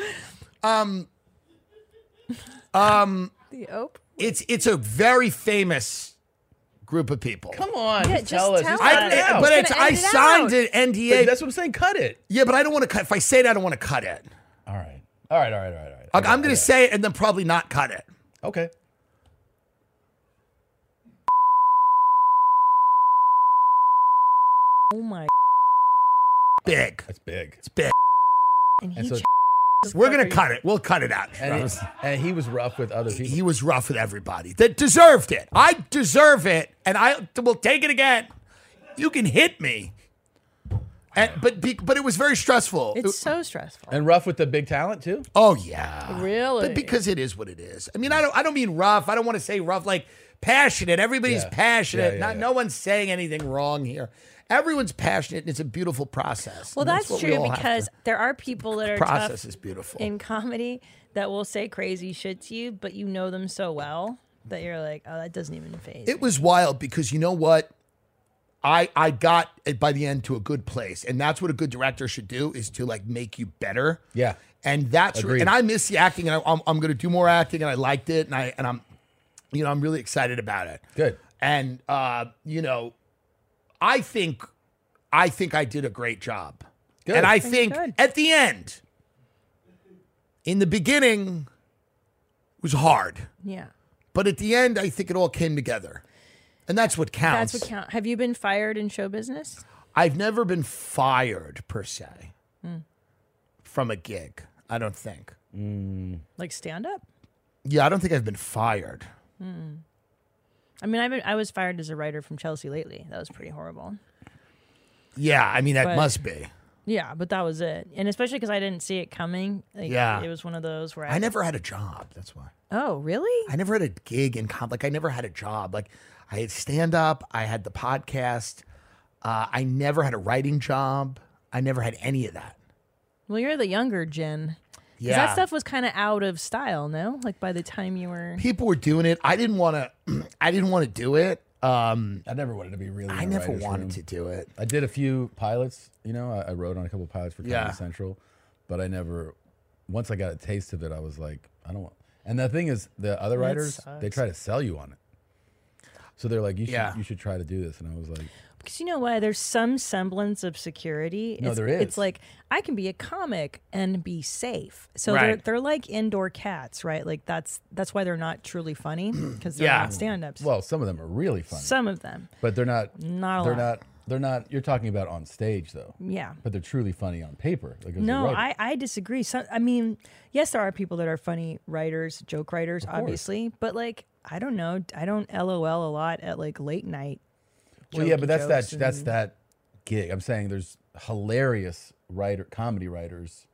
The Oprah? It's a very famous group of people. Come on, yeah, just tell us. I signed an NDA. But that's what I'm saying. Cut it. Yeah, but I don't want to cut. If I say it, I don't want to cut it. All right. I'm going to say it and then probably not cut it. Okay. Oh my. Big. That's big. It's big. And so we're going to cut it. We'll cut it out. And he was rough with other people. He was rough with everybody that deserved it. I deserve it, and I will take it again. You can hit me. But it was very stressful. It's so stressful. And rough with the big talent too? Oh yeah. Really? But because it is what it is. I mean, I don't mean rough. I don't want to say rough like passionate. Everybody's passionate. No one's saying anything wrong here. everyone's passionate and it's a beautiful process. Well, that's true because there are people that are process tough is beautiful in comedy that will say crazy shit to you, but you know them so well that you're like, oh, that doesn't even faze. It was wild because you know what? I got it by the end to a good place, and that's what a good director should do is to like make you better. Yeah, and that's and I miss the acting, and I'm going to do more acting, and I liked it, and I'm really excited about it. Good, and you know, I think I did a great job, good. And I think at the end, in the beginning, it was hard. Yeah, but at the end, I think it all came together. And that's what counts. That's what counts. Have you been fired in show business? I've never been fired, per se, from a gig. I don't think. Like stand-up? Yeah, I don't think I've been fired. I mean, I was fired as a writer from Chelsea Lately. That was pretty horrible. Yeah, I mean, that must be. Yeah, but that was it. And especially because I didn't see it coming. Like, yeah. It was one of those where I never had a job. That's why. Oh, really? I never had a gig in comedy. Like, I never had a job. Like, I had stand-up. I had the podcast. I never had a writing job. I never had any of that. Well, you're the younger gen. Yeah. That stuff was kind of out of style, no? Like, by the time you were... People were doing it. I didn't want to do it. I never wanted to be really. I never wanted to do it. I did a few pilots. You know, I wrote on a couple of pilots for Comedy Central, but I never. Once I got a taste of it, I was like, I don't want. And the thing is, the other writers, they try to sell you on it. So they're like, you should try to do this, and I was like. Because you know what? There's some semblance of security. No, there is. It's like, I can be a comic and be safe. So they're like indoor cats, right? Like that's why they're not truly funny, because they're not stand-ups. Well, some of them are really funny. Some of them. But they're not. Not a lot. They're not. You're talking about on stage, though. Yeah. But they're truly funny on paper. Like no, I disagree. I mean, yes, there are people that are funny writers, joke writers, obviously. But like, I don't know. I don't LOL a lot at like late night. Well, yeah, but that's that gig. I'm saying there's hilarious comedy writers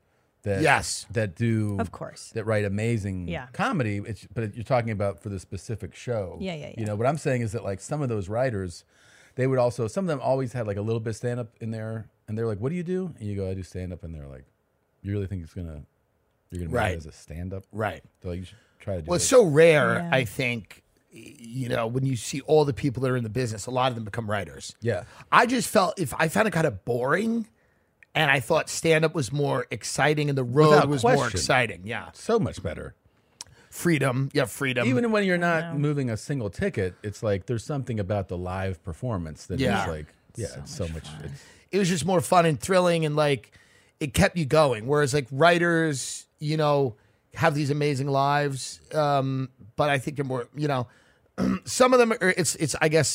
that do, of course, that write amazing comedy. But you're talking about for the specific show. Yeah. You know, what I'm saying is that like some of those writers, they would also, some of them always had like a little bit of stand up in there, and they're like, "What do you do?" And you go, "I do stand up," and they're like, "You really think you're gonna make it as a stand up?" Right. They're like, "You should try to do." Well, it's so rare, I think. You know, when you see all the people that are in the business, a lot of them become writers. Yeah. I just felt I found it kind of boring, and I thought stand-up was more exciting and the road was more exciting. Yeah. So much better. Freedom. Yeah, freedom. Even when you're not moving a single ticket, it's like there's something about the live performance that is like, it's so much. It was just more fun and thrilling, and like it kept you going. Whereas like writers, you know, have these amazing lives, but I think they're more, you know, some of them are, it's I guess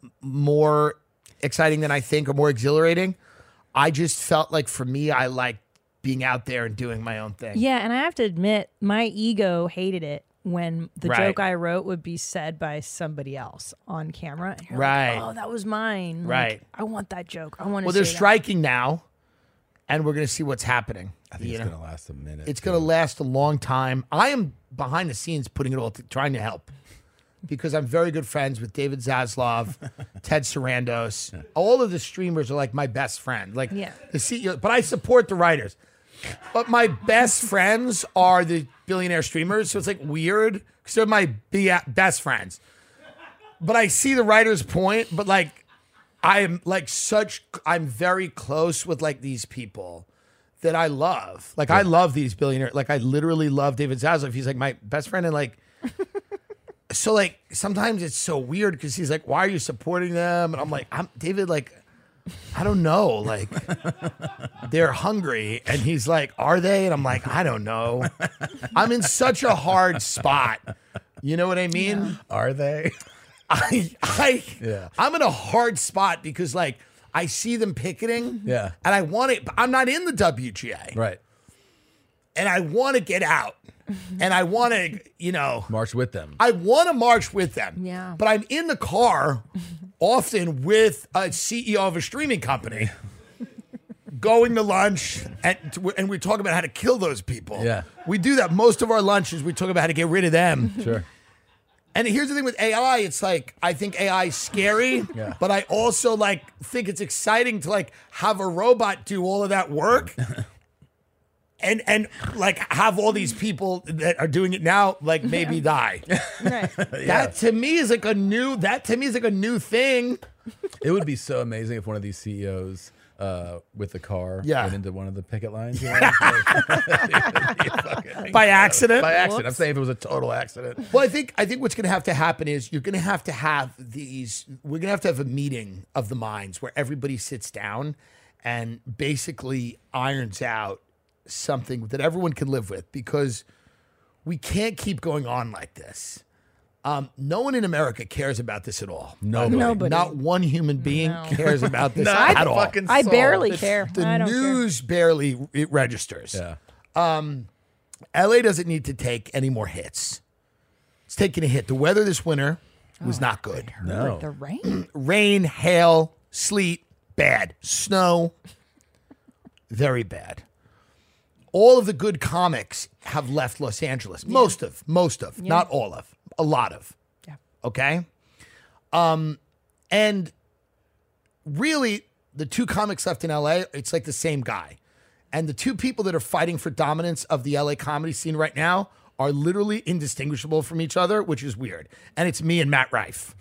more exciting than I think, or more exhilarating. I just felt like for me, I liked being out there and doing my own thing. Yeah, and I have to admit, my ego hated it when the joke I wrote would be said by somebody else on camera. And you're like, oh, that was mine. Like, I want that joke. I want to. Well, they're striking now, and we're going to see what's happening. I think it's going to last a minute. It's going to last a long time. I am behind the scenes putting it all, trying to help. Because I'm very good friends with David Zaslav, Ted Sarandos. All of the streamers are like my best friend. Like the CEO, but I support the writers. But my best friends are the billionaire streamers, so it's like weird because they're my best friends. But I see the writer's point, but like I'm very close with like these people that I love. Like I love these billionaires. Like I literally love David Zaslav. He's like my best friend, and like so like sometimes it's so weird because he's like, "Why are you supporting them?" And I'm like, David, like, I don't know, like they're hungry, and he's like, "Are they?" And I'm like, I don't know. I'm in such a hard spot. You know what I mean? Yeah. Are they? I'm in a hard spot because like I see them picketing, and I want it. I'm not in the WGA, right? And I want to get out. And I want to, you know, march with them. I want to march with them. Yeah. But I'm in the car often with a CEO of a streaming company going to lunch, and we talk about how to kill those people. Yeah. We do that. Most of our lunches, we talk about how to get rid of them. Sure. And here's the thing with AI, it's like, I think AI is scary, but I also like think it's exciting to like have a robot do all of that work and like have all these people that are doing it now, like maybe die. Right. That to me is like a new thing. It would be so amazing if one of these CEOs with the car went into one of the picket lines. You know? By accident? By accident. I'm saying if it was a total accident. Well, I think what's going to happen is you're going to have these, we're going to have a meeting of the minds where everybody sits down and basically irons out something that everyone can live with, because we can't keep going on like this. No one in America cares about this at all. Nobody. Not one human being cares about this at all. I barely care. The news barely it registers. Yeah. LA doesn't need to take any more hits. It's taking a hit. The weather this winter was not good. No. The rain? Rain, hail, sleet, bad. Snow, very bad. All of the good comics have left Los Angeles. Yeah. Most of, not all of, a lot of. Yeah. Okay? And really, the two comics left in LA, it's like the same guy. And the two people that are fighting for dominance of the LA comedy scene right now are literally indistinguishable from each other, which is weird. And it's me and Matt Rife.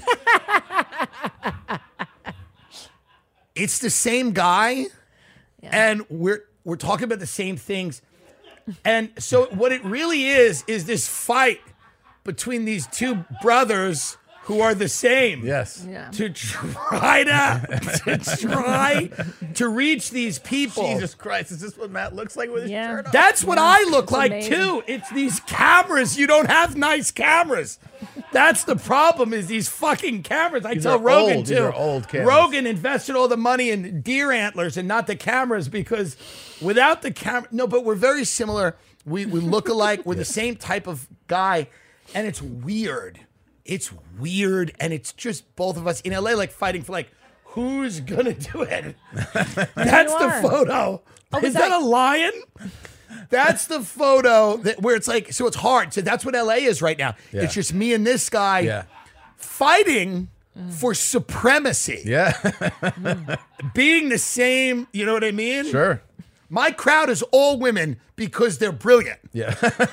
It's the same guy, and we're talking about the same things. And so what it really is this fight between these two brothers who are the same. Yes. Yeah. To try to reach these people. Jesus Christ, is this what Matt looks like with his shirt on? That's what I look like too. It's these cameras. You don't have nice cameras. That's the problem, is these fucking cameras. I tell Rogan too. These are old cameras. Rogan invested all the money in deer antlers and not the cameras, because without the camera, no, but we're very similar. We look alike. We're the same type of guy, and it's weird. It's weird, and it's just both of us in LA, like fighting for like, who's gonna do it? That's the photo. Oh, is that a lion? That's the photo where it's like, so it's hard. So that's what LA is right now. Yeah. It's just me and this guy fighting for supremacy. Yeah. Being the same, you know what I mean? Sure. My crowd is all women because they're brilliant. Yeah.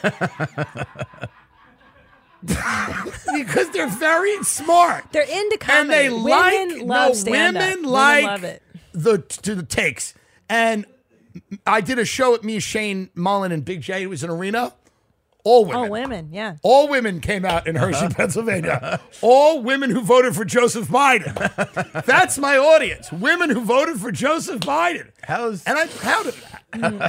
Because they're very smart. They're into comedy. And they women love stand-up. Women like love it. the takes. And I did a show with me, Shane Mullen, and Big J. It was an arena. All women. All women, yeah. All women came out in Hershey, Pennsylvania. All women who voted for Joseph Biden. That's my audience. Women who voted for Joseph Biden. And I'm proud of that.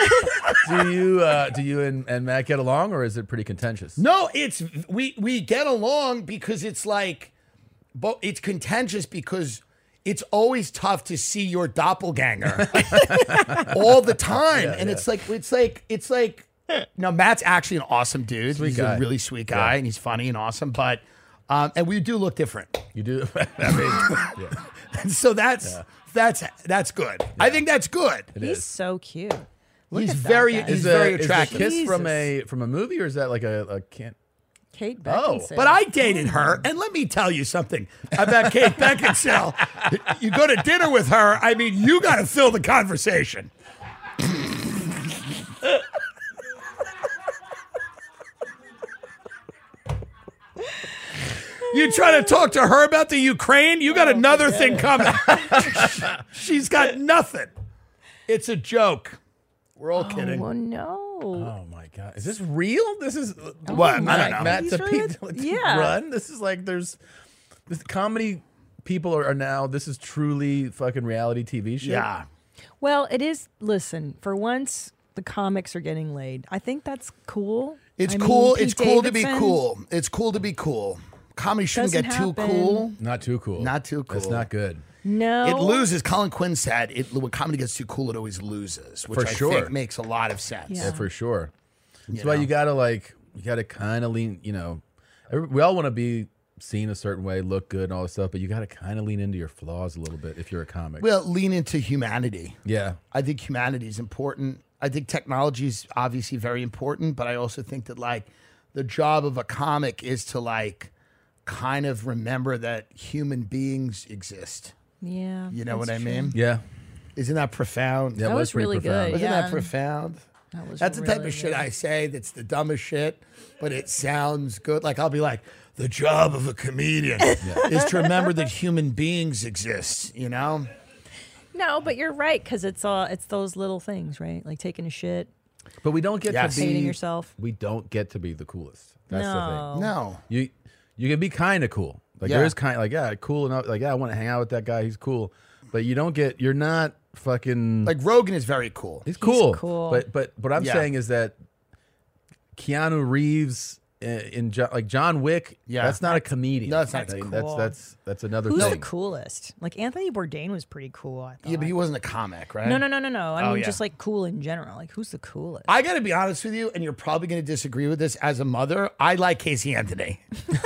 Do you and Matt get along, or is it pretty contentious? No, it's we get along because it's like, but it's contentious because it's always tough to see your doppelganger all the time, and it's like. No, Matt's actually an awesome dude. He's a really sweet guy, and he's funny and awesome. But and we do look different. You do. I mean, And so that's good. Yeah. I think that's good. He's so cute. He's very attractive. Is a kiss from a movie, or is that like a can't? Kate Beckinsale. But I dated her, and let me tell you something about Kate Beckinsale. You go to dinner with her, I mean, you got to fill the conversation. You try to talk to her about the Ukraine, you got another thing coming. She's got nothing. It's a joke. We're all kidding. Oh, no. Oh, my God. Is this real? This is... what? I don't know. Matt to run? This is like there's... This comedy people are now... This is truly fucking reality TV shit. Yeah. Well, it is... Listen, for once, the comics are getting laid. I think that's cool. It's cool to be cool. It's cool to be cool. Comedy shouldn't get too cool. Not too cool. Not too cool. It's not good. No. It loses. Colin Quinn said, when comedy gets too cool, it always loses, which I think makes a lot of sense. Yeah, for sure. That's why you gotta kind of lean, we all want to be seen a certain way, look good and all this stuff, but you got to kind of lean into your flaws a little bit if you're a comic. Well, lean into humanity. Yeah. I think humanity is important. I think technology is obviously very important, but I also think that the job of a comic is to like kind of remember that human beings exist. Yeah. You know what I mean? Yeah. Isn't that profound? Yeah, that was really profound. good. Wasn't that profound? That's the type of shit I say that's the dumbest shit, but it sounds good. Like I'll be like, the job of a comedian is to remember that human beings exist, you know? No, but you're right, because it's those little things, right? Like taking a shit. But we don't get to be hating yourself. We don't get to be the coolest. That's the thing. No. You can be kind of cool. Like there is kind of like, cool enough. Like, I want to hang out with that guy. He's cool. But you're not fucking like Rogan is very cool. He's cool. But what I'm saying is that Keanu Reeves in John Wick, that's not a comedian. No, that's not cool. That's another Who's thing. the coolest? Like Anthony Bourdain was pretty cool, I thought. Yeah, but he wasn't a comic, right? No. I mean, just like cool in general. Like, who's the coolest? I got to be honest with you, and you're probably going to disagree with this as a mother. I like Casey Anthony.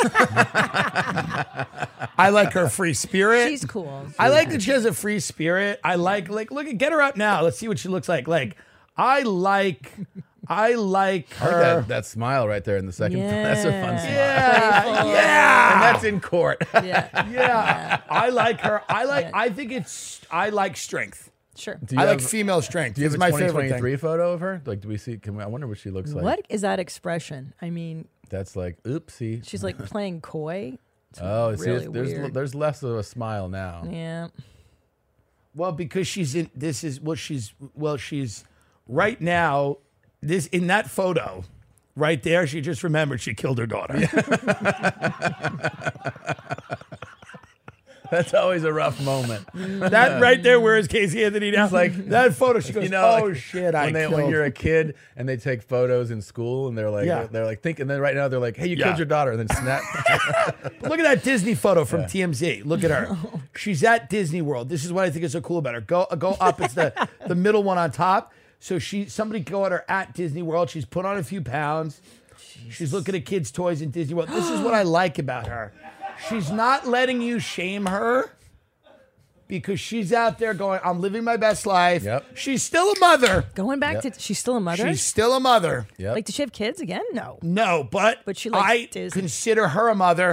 I like her free spirit. She's cool. I like that she has a free spirit. I like get her out now. Let's see what she looks like. Like, I like her. I like that smile right there in the second. That's a fun smile. Yeah. And that's in court. Yeah. I like her. I like strength. Sure. I like female strength. Do you have my a favorite 2023 photo of her? Like, do we see? I wonder what she looks like. What is that expression? I mean, that's like, oopsie. She's like playing coy. It's really weird. There's less of a smile now. Yeah. Well, because she's right now. This in that photo, right there, she just remembered she killed her daughter. That's always a rough moment. That right there, where is Casey Anthony now? Like that photo, she goes, shit, when you're a kid and they take photos in school and they're like thinking, and then right now they're like, hey, you killed your daughter, and then snap. Look at that Disney photo from TMZ. Look at her. She's at Disney World. This is what I think is so cool about her. Go up. It's the middle one on top. So somebody go at her at Disney World. She's put on a few pounds. Jesus. She's looking at kids' toys in Disney World. This is what I like about her. She's not letting you shame her because she's out there going, I'm living my best life. Yep. She's still a mother. Going back to, she's still a mother? She's still a mother. Yep. Like, does she have kids again? No. No, but she likes Disney. Consider her a mother.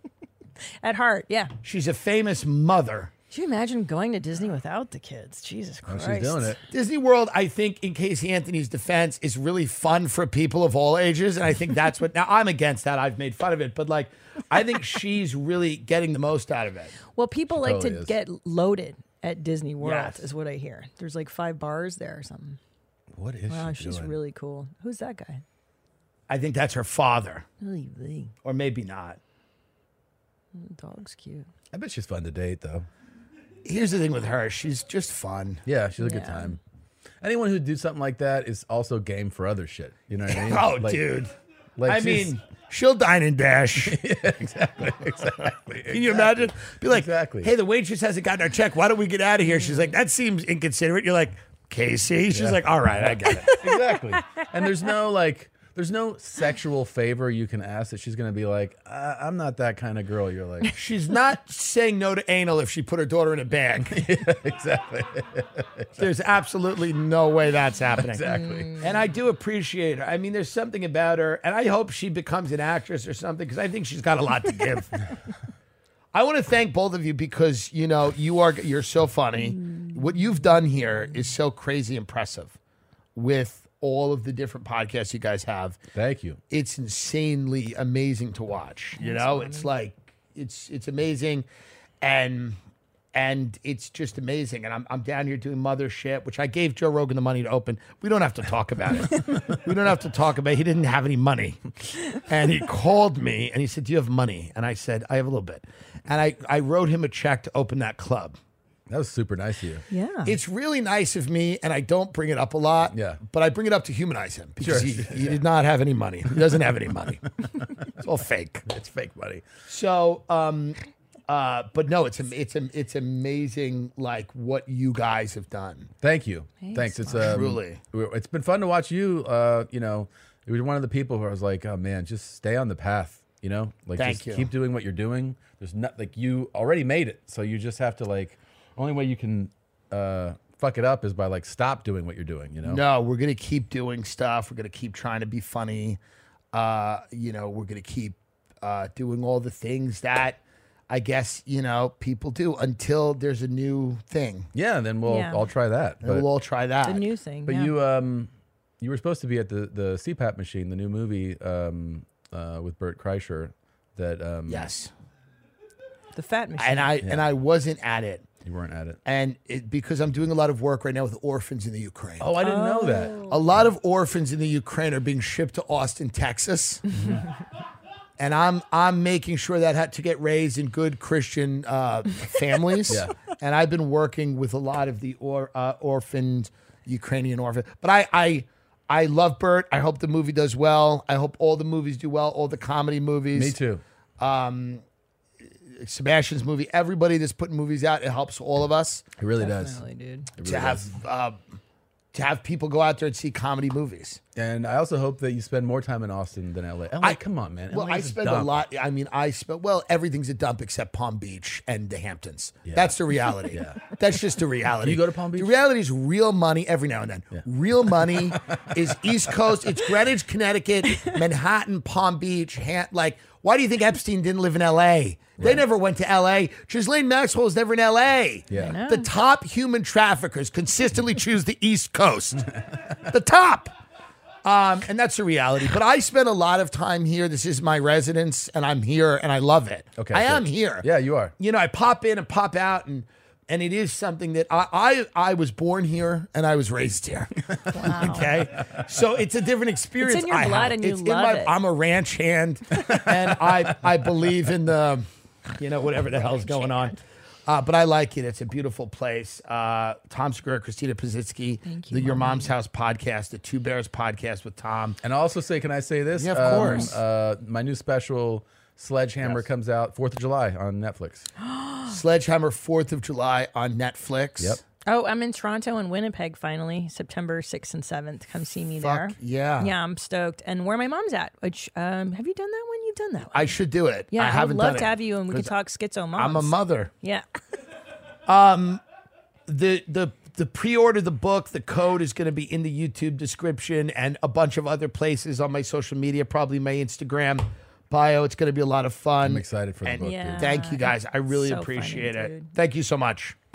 At heart, yeah. She's a famous mother. Can you imagine going to Disney without the kids? Jesus Christ. She's doing it. Disney World, I think, in Casey Anthony's defense, is really fun for people of all ages. And I think that's what, now I'm against that. I've made fun of it. But like, I think she's really getting the most out of it. Well, people like to get loaded at Disney World, is what I hear. There's like 5 bars there or something. What is she she's doing? really cool. Who's that guy? I think that's her father. Really? Or maybe not. The dog's cute. I bet she's fun to date, though. Here's the thing with her. She's just fun. Yeah, she's a good time. Anyone who do something like that is also game for other shit. You know what I mean? Oh, dude. I mean, she'll dine and dash. Yeah, exactly. Can you imagine? Be like, exactly. Hey, the waitress hasn't gotten our check. Why don't we get out of here? She's like, that seems inconsiderate. You're like, Casey? She's like, all right, I get it. Exactly. And there's no sexual favor you can ask that she's going to be like, I'm not that kind of girl. You're like, she's not saying no to anal if she put her daughter in a bag. Yeah, exactly. There's absolutely no way that's happening. Exactly. And I do appreciate her. I mean, there's something about her, and I hope she becomes an actress or something because I think she's got a lot to give. I want to thank both of you because, you know, you're so funny. What you've done here is so crazy impressive with all of the different podcasts you guys have. Thank you. It's insanely amazing to watch. You know, it's like it's amazing, and it's just amazing. And I'm down here doing mother shit, which I gave Joe Rogan the money to open. We don't have to talk about it. We don't have to talk about it. He didn't have any money, and he called me and he said, "Do you have money?" And I said, "I have a little bit," and I wrote him a check to open that club. That was super nice of you. Yeah. It's really nice of me, and I don't bring it up a lot. Yeah. But I bring it up to humanize him because he did not have any money. He doesn't have any money. It's all fake. It's fake money. So, but no, it's amazing, like what you guys have done. Thank you. Thanks. It's truly. It's been fun to watch you. You know, it was one of the people who I was like, oh man, just stay on the path. You know, like Thank you. Keep doing what you're doing. There's not like you already made it, so you just have to like. Only way you can fuck it up is by like stop doing what you're doing, you know? No, we're going to keep doing stuff. We're going to keep trying to be funny. You know, we're going to keep doing all the things that I guess, you know, people do until there's a new thing. Yeah, then we'll all try that. We'll all try that. The new thing. But you were supposed to be at the CPAP machine, the new movie with Bert Kreischer. That yes, the fat machine. And I wasn't at it. You weren't at it. And because I'm doing a lot of work right now with orphans in the Ukraine. Oh, I didn't know that. A lot of orphans in the Ukraine are being shipped to Austin, Texas. And I'm making sure that had to get raised in good Christian families. Yeah. And I've been working with a lot of the orphaned Ukrainian orphans. But I love Bert. I hope the movie does well. I hope all the movies do well, all the comedy movies. Me too. Sebastian's movie. Everybody that's putting movies out, it helps all of us. It really Definitely, does. Dude. It really To have people go out there and see comedy movies. And I also hope that you spend more time in Austin than LA. LA, come on, man. Well, LA I spend a lot. I mean, everything's a dump except Palm Beach and the Hamptons. Yeah. That's the reality. Yeah. That's just the reality. Do you go to Palm Beach? The reality is real money every now and then. Yeah. Real money is East Coast. It's Greenwich, Connecticut, Manhattan, Palm Beach. Why do you think Epstein didn't live in L.A.? They never went to L.A. Ghislaine Maxwell was never in L.A. Yeah. The top human traffickers consistently choose the East Coast. The top. And that's the reality. But I spend a lot of time here. This is my residence, and I'm here, and I love it. Okay, I am here. Yeah, you are. You know, I pop in and pop out, and it is something that I was born here, and I was raised here. Wow. Okay? So it's a different experience. It's in your blood, and you love it. I'm a ranch hand, and I believe in the, you know, whatever the hell's going on. But I like it. It's a beautiful place. Tom Segura, Christina Pazitsky, the Your Mom's House podcast, the Two Bears podcast with Tom. And I'll also say, can I say this? Yeah, of course. My new special, Sledgehammer, comes out 4th of July on Netflix. Sledgehammer, 4th of July on Netflix. Yep. Oh, I'm in Toronto and Winnipeg finally, September 6th and 7th. Come see me there. Yeah. Yeah, I'm stoked. And where my mom's at, which, have you done that one? You've done that one. I should do it. Yeah, I haven't would love done to it. have you and we can talk schizo moms. I'm a mother. Yeah. The pre-order the book, the code is going to be in the YouTube description and a bunch of other places on my social media, probably my Instagram bio. It's going to be a lot of fun. I'm excited for the book, dude. Thank you guys. I really So appreciate funny, it. dude. Thank you so much.